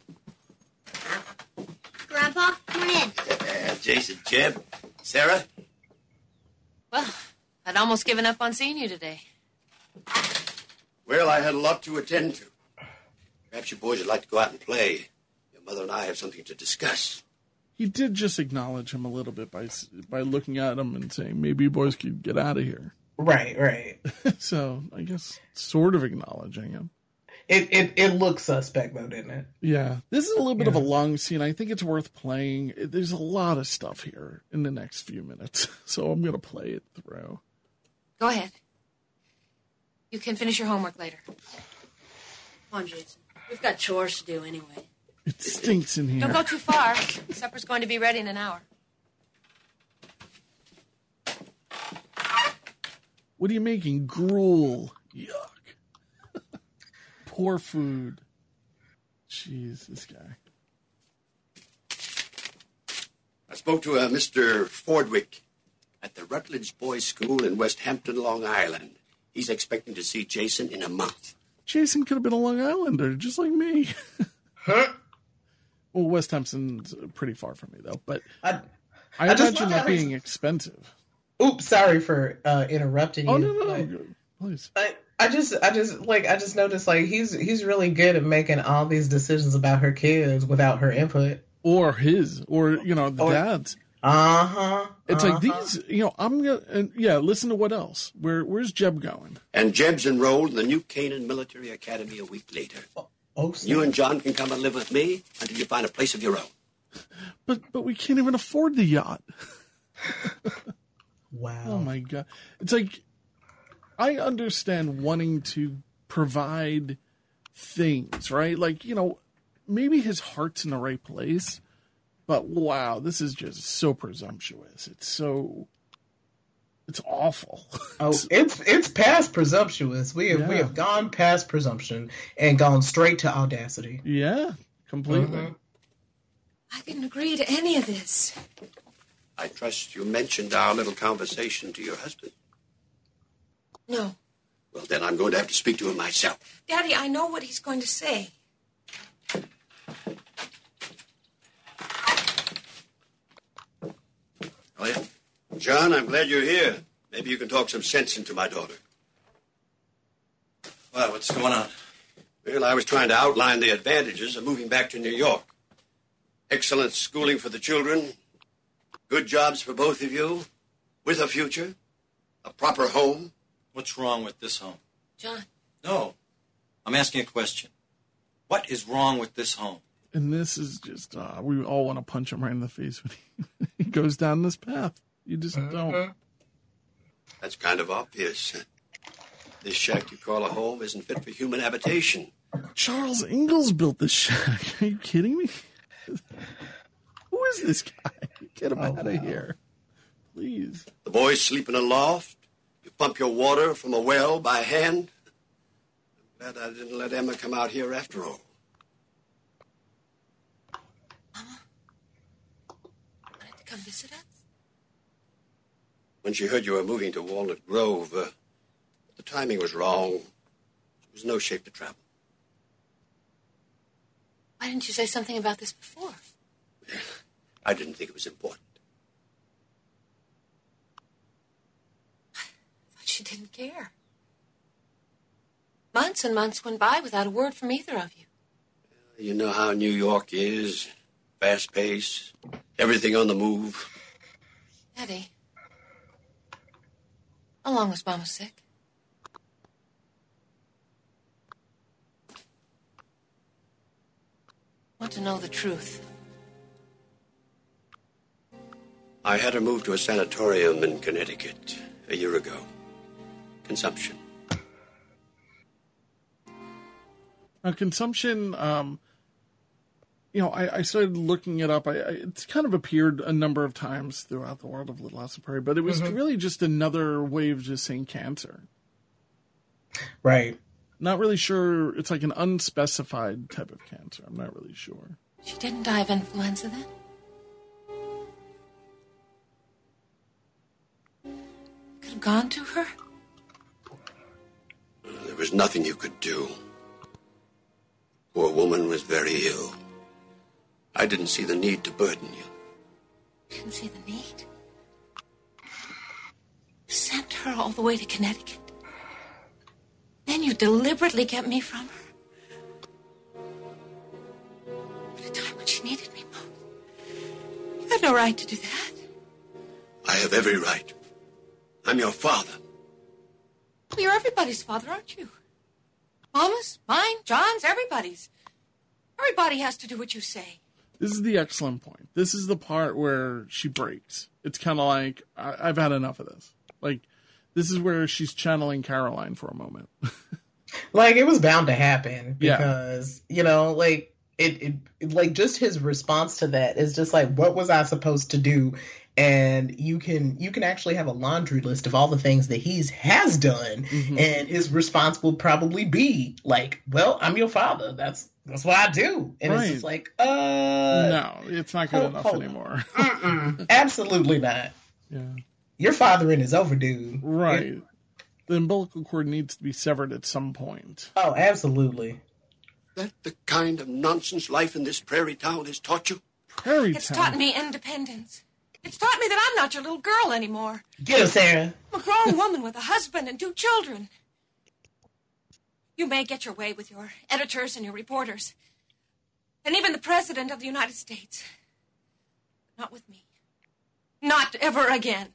Grandpa, come on in. Uh, Jason, Jeb, Sarah. Well, I'd almost given up on seeing you today. Well, I had a lot to attend to. Perhaps you boys would like to go out and play. Your mother and I have something to discuss. He did just acknowledge him a little bit by by looking at him and saying, maybe you boys could get out of here. Right, right. So I guess sort of acknowledging him. It it it looks suspect though, didn't it? Yeah. This is a little bit of a Yeah. long scene. I think it's worth playing. There's a lot of stuff here in the next few minutes. So I'm going to play it through. Go ahead. You can finish your homework later. Come on, Jason. We've got chores to do anyway. It stinks in here. Don't go too far. Supper's going to be ready in an hour. What are you making? Gruel. Yuck. Poor food. Jeez, this guy. I spoke to uh, Mister Fordwick at the Rutledge Boys School in West Hampton, Long Island. He's expecting to see Jason in a month. Jason could have been a Long Islander, just like me. Huh? Well, West Hampton's pretty far from me, though. But I, I, I just imagine love that how being he's- expensive. Oops, sorry for uh, interrupting Oh, you. no, no, but- no. Please. I, I just, I just like, I just noticed like he's he's really good at making all these decisions about her kids without her input. Or his, or, you know, the Or- dad's. Uh huh. It's uh-huh. like these, you know, I'm going to, and yeah, listen to what else. Where Where's Jeb going? And Jeb's enrolled in the New Canaan Military Academy a week later. Oh, You and John can come and live with me until you find a place of your own. But but we can't even afford the yacht. Wow. Oh my God. It's like, I understand wanting to provide things, right? Like, you know, maybe his heart's in the right place, but wow, this is just so presumptuous. It's so, it's awful. Oh, it's it's past presumptuous. We have we Yeah. have gone past presumption and gone straight to audacity. Yeah, completely. Mhm. I didn't agree to any of this. I trust you mentioned our little conversation to your husband. No. Well, then I'm going to have to speak to him myself. Daddy, I know what he's going to say. Oh, yeah? John, I'm glad you're here. Maybe you can talk some sense into my daughter. Well, what's going on? Well, I was trying to outline the advantages of moving back to New York. Excellent schooling for the children, good jobs for both of you, with a future, a proper home. What's wrong with this home? John. No. I'm asking a question. What is wrong with this home? And this is just, uh, we all want to punch him right in the face when he, he goes down this path. You just don't. That's kind of obvious. This shack you call a home isn't fit for human habitation. Charles Ingalls built this shack. Are you kidding me? Who is this guy? Get him out of here. Please. The boys sleep in a loft. You pump your water from a well by hand. I'm glad I didn't let Emma come out here after all. Wanted to come visit us? When she heard you were moving to Walnut Grove, uh, the timing was wrong. There was no shape to travel. Why didn't you say something about this before? I didn't think it was important. I thought she didn't care. Months and months went by without a word from either of you. You know how New York is. Fast pace, everything on the move. Daddy. How long was Mama sick? I want to know the truth. I had her moved to a sanatorium in Connecticut a year ago. Consumption. Now, consumption, um, you know, I, I started looking it up. I, I, it's kind of appeared a number of times throughout the world of Little House on the Prairie, but it was Mhm. really just another way of just saying cancer. Right. Not really sure. It's like an unspecified type of cancer. I'm not really sure. She didn't die of influenza then? Could have gone to her? There was nothing you could do. Poor woman was very ill. I didn't see the need to burden you. Didn't see the need. You sent her all the way to Connecticut. Then you deliberately kept me from her. At a time when she needed me most. You had no right to do that. I have every right. I'm your father. Well, you're everybody's father, aren't you? Mama's, mine, John's, everybody's. Everybody has to do what you say. This is the excellent point. This is the part where she breaks. It's kind of like, I, I've had enough of this. Like, this is where she's channeling Caroline for a moment. Like, it was bound to happen Yeah. because, you know, like, it, it, it like just his response to that is just like, what was I supposed to do? And you can you can actually have a laundry list of all the things that he's has done, mm-hmm. and his response will probably be like, "Well, I'm your father. That's that's what I do." And right. it's just like, uh, no, it's not good hold, enough hold anymore. Absolutely not. Yeah, your fathering is overdue. Right. It, the umbilical cord needs to be severed at some point. Oh, absolutely. That the kind of nonsense life in this prairie town has taught you? Prairie it's town. It's taught me independence. It's taught me that I'm not your little girl anymore. Get him, Sarah. I'm a grown woman with a husband and two children. You may get your way with your editors and your reporters, and even the President of the United States. But not with me. Not ever again.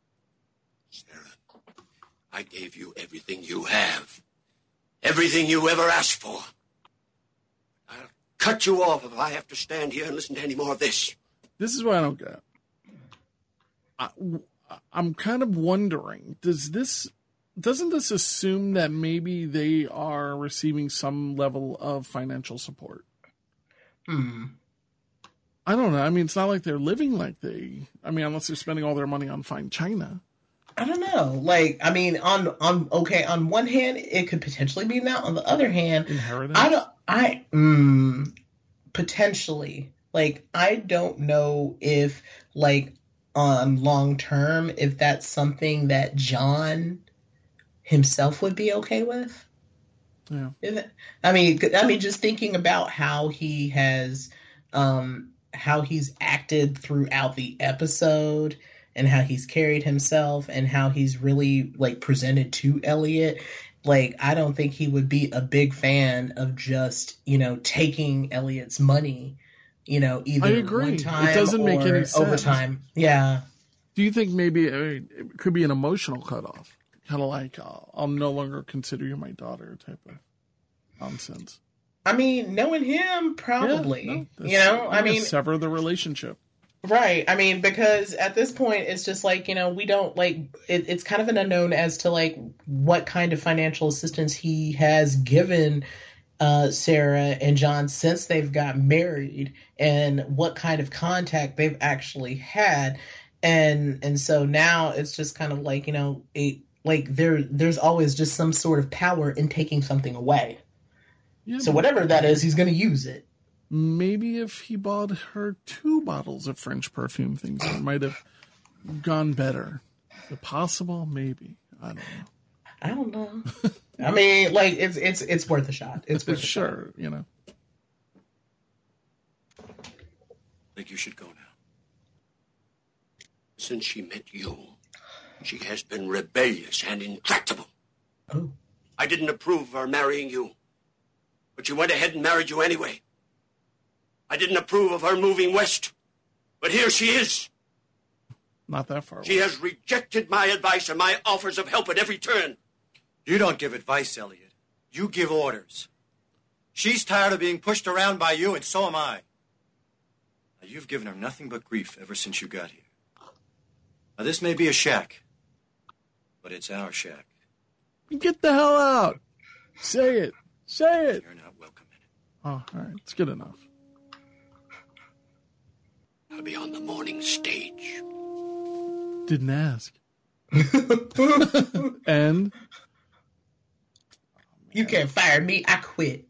Sarah, I gave you everything you have. Everything you ever asked for. I'll cut you off if I have to stand here and listen to any more of this. This is what I don't get. I, I'm kind of wondering, does this, doesn't this assume that maybe they are receiving some level of financial support? Hmm. I don't know. I mean, it's not like they're living like they, I mean, unless they're spending all their money on fine china. I don't know. Like, I mean, on, on, okay, on one hand, it could potentially be that. On the other hand, inheritance? I don't, I, mm, potentially, like, I don't know if, like, on long term, if that's something that John himself would be okay with. Yeah. It, I mean, I mean, just thinking about how he has, um, how he's acted throughout the episode and how he's carried himself and how he's really like presented to Elliot. Like, I don't think he would be a big fan of just, you know, taking Elliot's money. You know, either I agree. one time it doesn't or make any sense. overtime. Yeah. Do you think maybe it could be an emotional cutoff? Kind of like, uh, I'll no longer consider you my daughter type of nonsense. I mean, knowing him, probably. Yeah, no, you know, I mean, sever the relationship. Right. I mean, because at this point, it's just like, you know, we don't like, it, it's kind of an unknown as to like what kind of financial assistance he has given Uh, Sarah and John since they've got married and what kind of contact they've actually had. And and so now it's just kind of like, you know, it, like there there's always just some sort of power in taking something away. Yeah, so whatever that is, he's going to use it. Maybe if he bought her two bottles of French perfume, things might have gone better. Is it possible? Maybe. I don't know. I don't know. I mean, like, it's it's it's worth a shot. It's worth a sure, shot. You know. I think you should go now. Since she met you, she has been rebellious and intractable. Oh. I didn't approve of her marrying you, but she went ahead and married you anyway. I didn't approve of her moving west, but here she is. Not that far away. She has rejected my advice and my offers of help at every turn. You don't give advice, Elliot. You give orders. She's tired of being pushed around by you, and so am I. Now, you've given her nothing but grief ever since you got here. Now, this may be a shack, but it's our shack. Get the hell out. Say it. Say it. You're not welcome in it. Oh, all right. It's good enough. I'll be on the morning stage. Didn't ask. And? You can't fire me. I quit.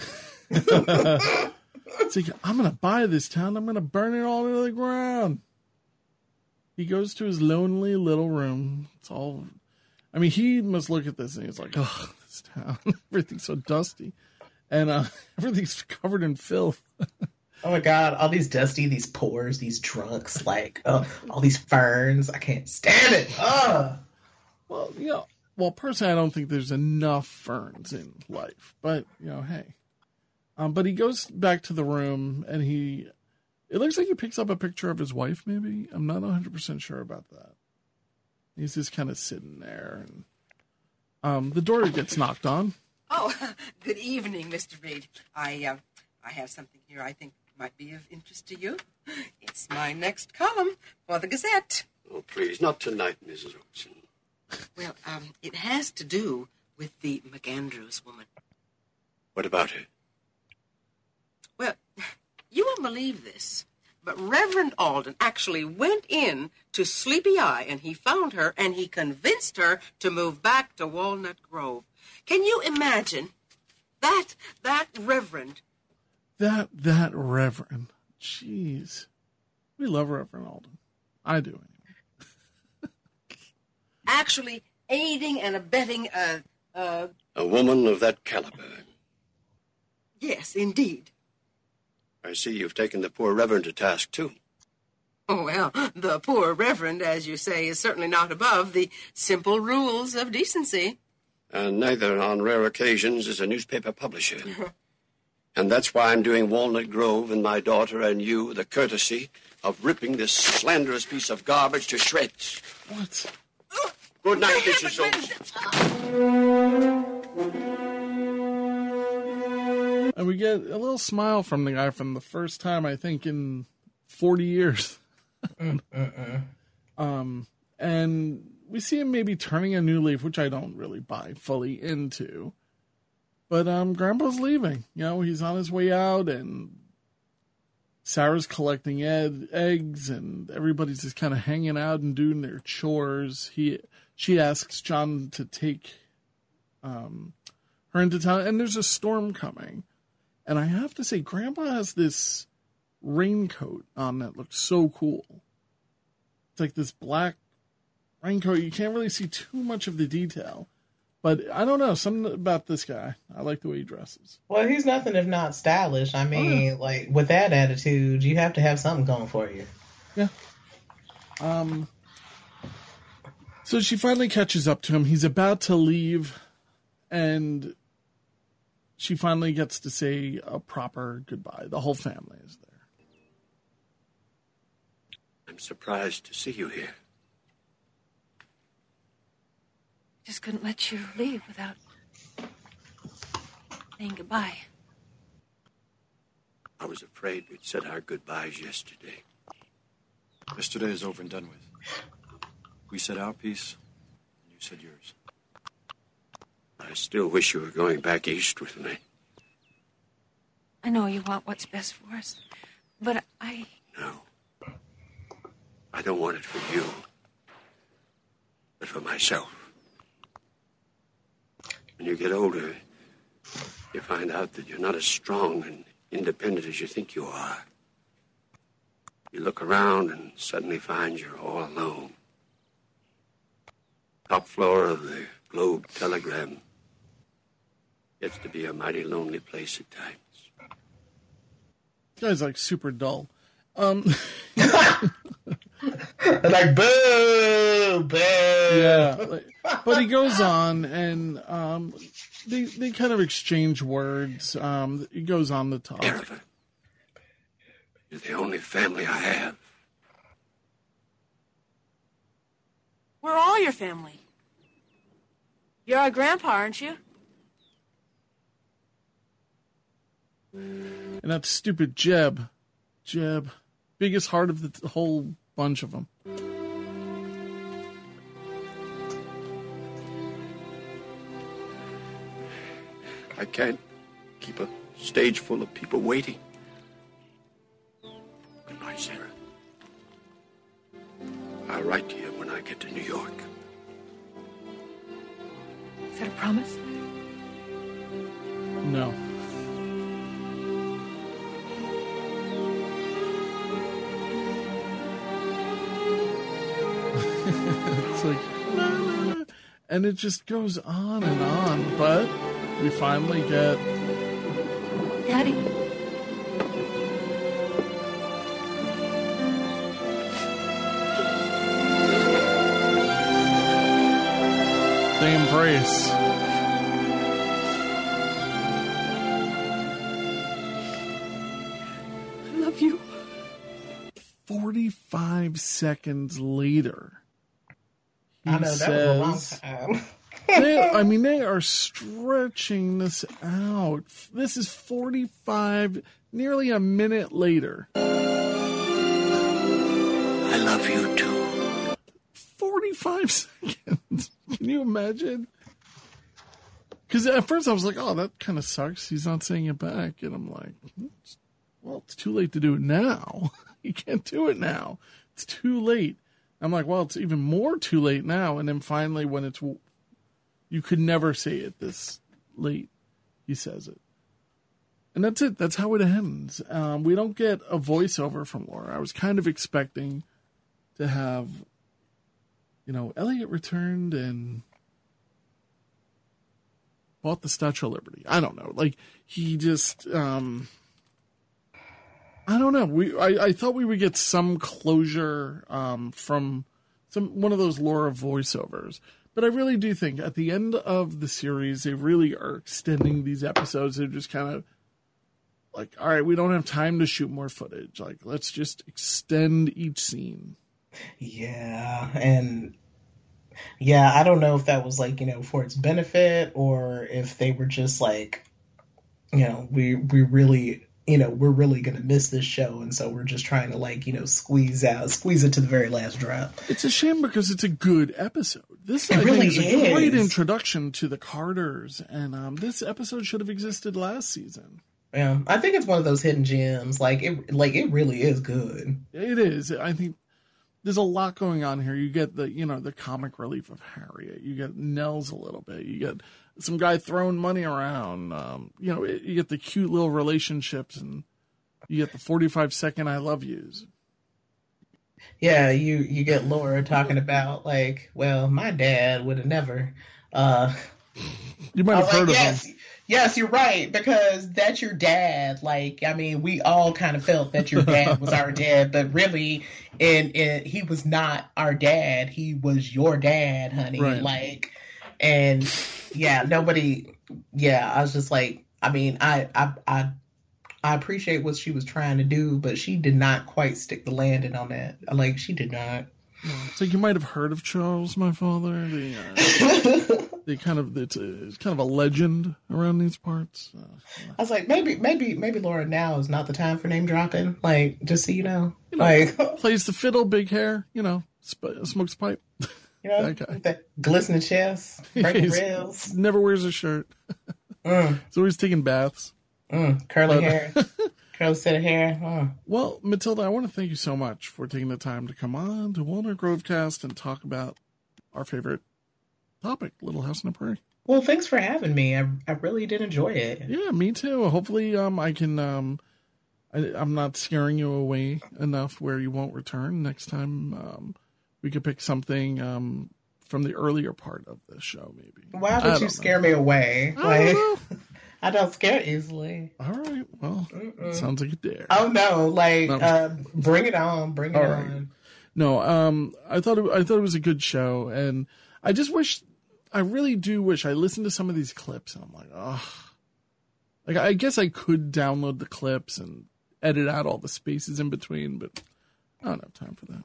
It's like, I'm going to buy this town. I'm going to burn it all to the ground. He goes to his lonely little room. It's all, I mean, he must look at this and he's like, oh, this town. Everything's so dusty. And uh, everything's covered in filth. Oh my God, all these dusty, these pores, these drunks, like, uh, all these ferns. I can't stand it. Ugh. Well, you know, well, personally, I don't think there's enough ferns in life. But, you know, hey. Um, but he goes back to the room and he, it looks like he picks up a picture of his wife, maybe. I'm not one hundred percent sure about that. He's just kind of sitting there. And um, the door gets knocked on. Oh, good evening, Mister Reed. I, uh, I have something here I think might be of interest to you. It's my next column for the Gazette. Oh, please, not tonight, Missus Olson. Well, um, it has to do with the McAndrews woman. What about her? Well, You won't believe this, but Reverend Alden actually went in to Sleepy Eye, and he found her, and he convinced her to move back to Walnut Grove. Can you imagine that, that Reverend? That, that Reverend. Jeez. We love Reverend Alden. I do, anyway. Actually aiding and abetting a, a... A woman of that caliber. Yes, indeed. I see you've taken the poor Reverend to task, too. Oh, well, the poor Reverend, as you say, is certainly not above the simple rules of decency. And neither, on rare occasions, is a newspaper publisher. And that's why I'm doing Walnut Grove and my daughter and you the courtesy of ripping this slanderous piece of garbage to shreds. What? Good night, Missus Olson. And we get a little smile from the guy from the first time, I think, in forty years. um, and we see him maybe turning a new leaf, which I don't really buy fully into. But um, Grandpa's leaving. You know, he's on his way out, and Sarah's collecting ed- eggs, and everybody's just kind of hanging out and doing their chores. He, she asks John to take um, her into town, and there's a storm coming. And I have to say, Grandpa has this raincoat on that looks so cool. It's like this black raincoat. You can't really see too much of the detail. But I don't know, something about this guy. I like the way he dresses. Well, he's nothing if not stylish. I mean, oh, yeah. like, with that attitude, you have to have something going for you. Yeah. Um. So she finally catches up to him. He's about to leave, and she finally gets to say a proper goodbye. The whole family is there. I'm surprised to see you here. Just couldn't let you leave without saying goodbye. I was afraid we'd said our goodbyes yesterday. Yesterday is over and done with. We said our piece, and you said yours. I still wish you were going back east with me. I know you want what's best for us, but I... No. I don't want it for you, but for myself. When you get older, you find out that you're not as strong and independent as you think you are. You look around and suddenly find you're all alone. Top floor of the Globe Telegram gets to be a mighty lonely place at times. This guy's like super dull. Um, like boo, boo. Yeah, like, but he goes on, and um, they they kind of exchange words. Um, he goes on to talk. Erica, you're the only family I have. We're all your family. You're our grandpa, aren't you? And that stupid Jeb, Jeb, biggest heart of the whole bunch of them. I can't keep a stage full of people waiting. Good night, Sarah. I'll write to you when I get to New York. Is that a promise? No. It's like, nah, nah, nah. And it just goes on and on, but we finally get Daddy. They embrace. I love you. forty-five seconds later, he I know, that says, was a long time. they, I mean, they are stretching this out. This is forty-five, nearly a minute later. I love you too. forty-five seconds. Can you imagine? Because at first I was like, oh, that kind of sucks. He's not saying it back. And I'm like, well, it's too late to do it now. You can't do it now. It's too late. I'm like, well, it's even more too late now. And then finally, when it's, you could never say it this late, he says it. And that's it. That's how it ends. Um, we don't get a voiceover from Laura. I was kind of expecting to have, you know, Elliot returned and bought the Statue of Liberty. I don't know. Like, he just, um, I don't know. We I, I thought we would get some closure um, from some one of those Laura voiceovers. But I really do think at the end of the series, they really are extending these episodes. They're just kind of like, all right, we don't have time to shoot more footage. Like, let's just extend each scene. Yeah, and yeah, I don't know if that was like, you know, for its benefit or if they were just like, you know, we we really, you know, we're really going to miss this show. And so we're just trying to like, you know, squeeze out, squeeze it to the very last drop. It's a shame because it's a good episode. This it I really think, is a is. great introduction to the Carters. And um, this episode should have existed last season. Yeah, I think it's one of those hidden gems. Like it, like it really is good. It is. I think there's a lot going on here. You get the, you know, the comic relief of Harriet. You get Nels a little bit. You get some guy throwing money around. Um, you know, it, you get the cute little relationships, and you get the forty-five second I love yous. Yeah, you you get Laura talking about like, well, my dad would have never. Uh, you might have heard like, of yes, him. Yes, you're right, because that's your dad. Like, I mean, we all kind of felt that your dad was our dad, but really, and, and he was not our dad. He was your dad, honey. Right. Like, and yeah, nobody. Yeah, I was just like, I mean, I, I, I, I appreciate what she was trying to do, but she did not quite stick the landing on that. Like, she did not. So you might have heard of Charles, my father. The, uh, the kind of it's, a, it's kind of a legend around these parts. Uh, I was like, maybe, maybe, maybe Laura now is not the time for name dropping. Like, just so you know, you know like plays the fiddle, big hair, you know, sp- smokes a pipe. You know, that guy. That glistening chest, breaking rails. Never wears a shirt. Mm. He's always taking baths. Mm. Curly But- hair, curly set of hair. Mm. Well, Matilda, I want to thank you so much for taking the time to come on to Walnut Grovecast and talk about our favorite topic, Little House on the Prairie. Well, thanks for having me. I I really did enjoy it. Yeah, me too. Hopefully, um, I can. Um, I, I'm not scaring you away enough where you won't return next time. Um, we could pick something um from the earlier part of the show, maybe. Why I would don't you know. scare me away? I Like, don't know. I don't scare easily. All right. Well, Mm-mm. sounds like a dare. Oh no! Like, No. uh, bring it on, bring it All on. right. No, um, I thought it, I thought it was a good show, and I just wish, I really do wish I listened to some of these clips, and I'm like, oh, like I guess I could download the clips and edit out all the spaces in between, but I don't have time for that.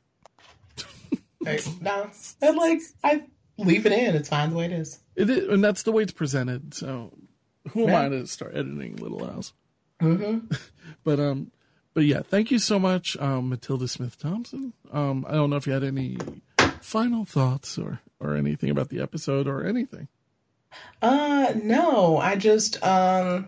Hey, no, and like I leave it in. It's fine the way it is. It is, and that's the way it's presented. So, who am Yeah. I to start editing Little House? Mm-hmm. But um, but yeah, thank you so much, um, Matilda Smith Thompson. Um, I don't know if you had any final thoughts or or anything about the episode or anything. Uh, no, I just um,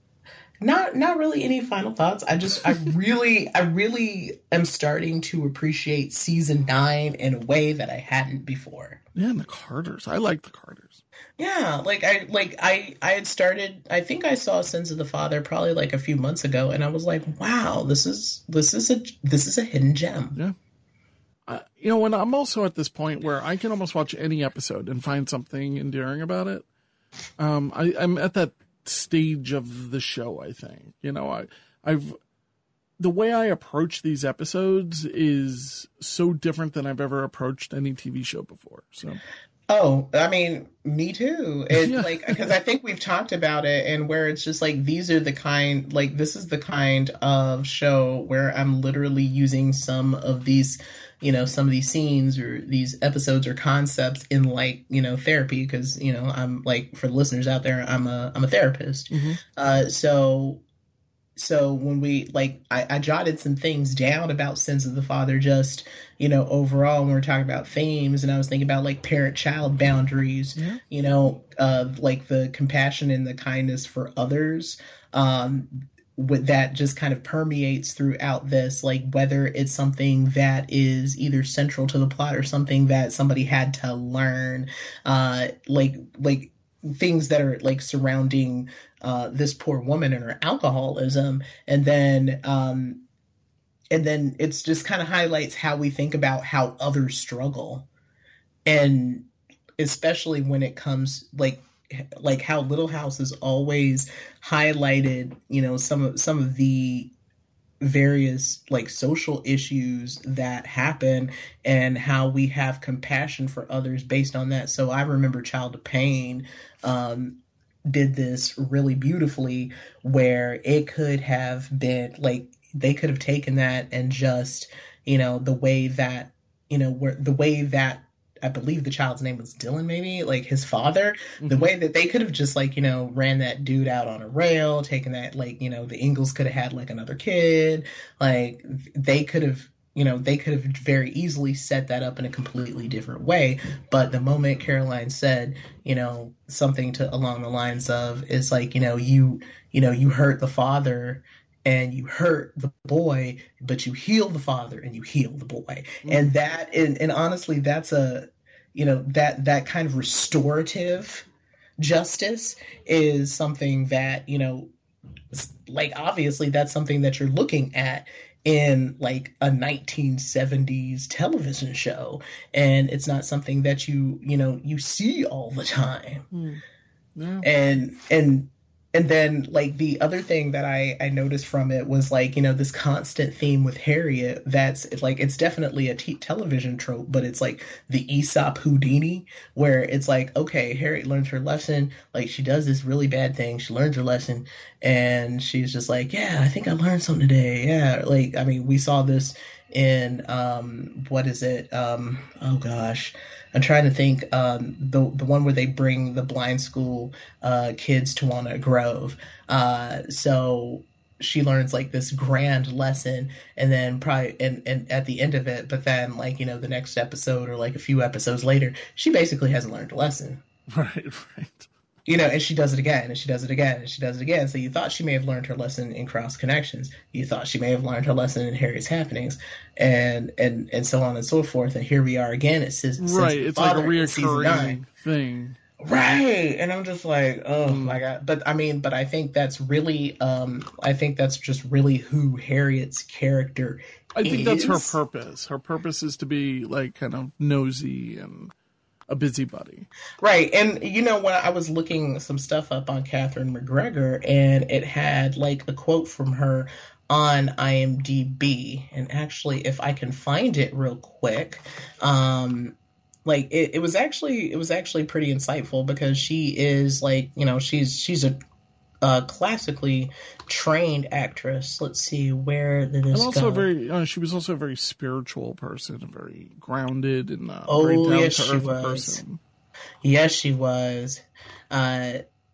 not not really any final thoughts. I just I really I really am starting to appreciate season nine in a way that I hadn't before. Yeah, and the Carters. I like the Carters. Yeah, like I like I I had started. I think I saw Sins of the Father probably like a few months ago, and I was like, wow, this is this is a this is a hidden gem. Yeah. Uh, you know, and I'm also at this point where I can almost watch any episode and find something endearing about it. Um, I, I'm at that stage of the show, I think. You know, I, I've the way I approach these episodes is so different than I've ever approached any T V show before. So, Oh, I mean, me too. It's Yeah. like, because I think we've talked about it, and where it's just like, these are the kind, like, this is the kind of show where I'm literally using some of these, you know, some of these scenes or these episodes or concepts in like, you know, therapy, because, you know, I'm like, for the listeners out there, I'm a, I'm a therapist. Uh, so, so when we like, I, I jotted some things down about Sins of the Father, just, you know, overall, when we're talking about themes, and I was thinking about like parent-child boundaries, you know, uh, like the compassion and the kindness for others. Um, with that just kind of permeates throughout this, like whether it's something that is either central to the plot or something that somebody had to learn, uh, like like things that are like surrounding uh, this poor woman and her alcoholism, and then um, and then it's just kind of highlights how we think about how others struggle, and especially when it comes like. like how Little House is always highlighted, you know, some of some of the various like social issues that happen and how we have compassion for others based on that. So I remember Child of Pain um, did this really beautifully, where it could have been like they could have taken that and just, you know, the way that, you know, where the way that I believe the child's name was Dylan, maybe, like his father, mm-hmm. the way that they could have just like, you know, ran that dude out on a rail, taken that, like, you know, the Ingalls could have had like another kid, like they could have, you know, they could have very easily set that up in a completely different way. But the moment Caroline said, you know, something to along the lines of is like, you know, you, you know, you hurt the father and you hurt the boy, but you heal the father and you heal the boy. Mm-hmm. And that, and, and honestly, that's a, you know, that, that kind of restorative justice is something that, you know, like, obviously that's something that you're looking at in like a nineteen seventies television show. And it's not something that you, you know, you see all the time. Mm. Yeah. And, and, And then, like, the other thing that I, I noticed from it was, like, you know, this constant theme with Harriet that's, like, it's definitely a t- television trope, but it's, like, the Aesop Houdini, where it's, like, okay, Harriet learns her lesson. Like, she does this really bad thing. She learns her lesson, and she's just like, yeah, I think I learned something today. Yeah, like, I mean, we saw this in, um, what is it? Um, oh, gosh. I'm trying to think, um, the the one where they bring the blind school uh, kids to Walnut Grove. Uh, so she learns like this grand lesson, and then probably and, and at the end of it, but then like, you know, the next episode or like a few episodes later, she basically hasn't learned a lesson. Right, right. You know, and she does it again, and she does it again, and she does it again. So you thought she may have learned her lesson in Cross Connections. You thought she may have learned her lesson in Harriet's Happenings, and and and so on and so forth. And here we are again. It says right. It's like a reoccurring thing. Right. And I'm just like, oh mm. my God. But I mean, but I think that's really, um, I think that's just really who Harriet's character I think is. That's her purpose. Her purpose is to be like kind of nosy and a busybody. Right. And, you know, when I was looking some stuff up on Catherine McGregor, and it had like a quote from her on I M D B. And actually, if I can find it real quick, um, like it, it was actually it was actually pretty insightful, because she is like, you know, she's she's a uh, classically trained actress. Let's see, where did this and also go? very uh, she was also a very spiritual person, a very grounded and uh, oh, very down yes, to she earth was. person. Yes, she was. Uh,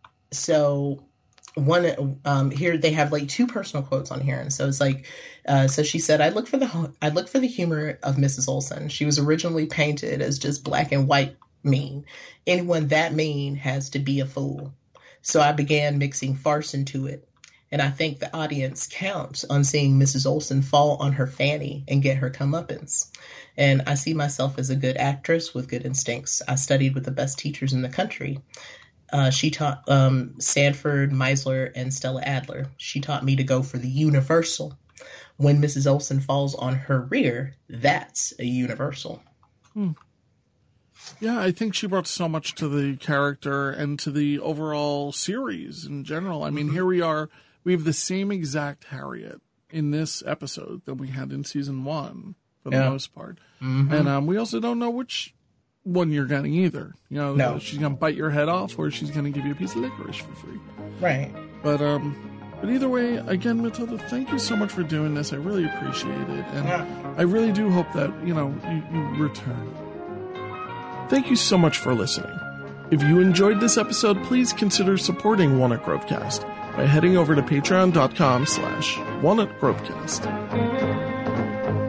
so one um, here they have like two personal quotes on here, and so it's like, uh, so she said, "I look for the I look for the humor of Missus Olsen. She was originally painted as just black and white mean. Anyone that mean has to be a fool. So I began mixing farce into it, and I think the audience counts on seeing Missus Olsen fall on her fanny and get her comeuppance. And I see myself as a good actress with good instincts. I studied with the best teachers in the country. Uh, she taught um, Sanford, Meisler, and Stella Adler. She taught me to go for the universal. When Missus Olsen falls on her rear, that's a universal." Hmm. Yeah, I think she brought so much to the character and to the overall series in general. I mean, here we are. We have the same exact Harriet in this episode that we had in season one, for the yeah. most part. Mm-hmm. And um, we also don't know which one you're getting either. You know, no. she's going to bite your head off, or she's going to give you a piece of licorice for free. Right. But um, but either way, again, Matilda, thank you so much for doing this. I really appreciate it. And yeah. I really do hope that, you know, you, you return. Thank you so much for listening. If you enjoyed this episode, please consider supporting Walnut Grovecast by heading over to patreon.com slash Walnut Grovecast.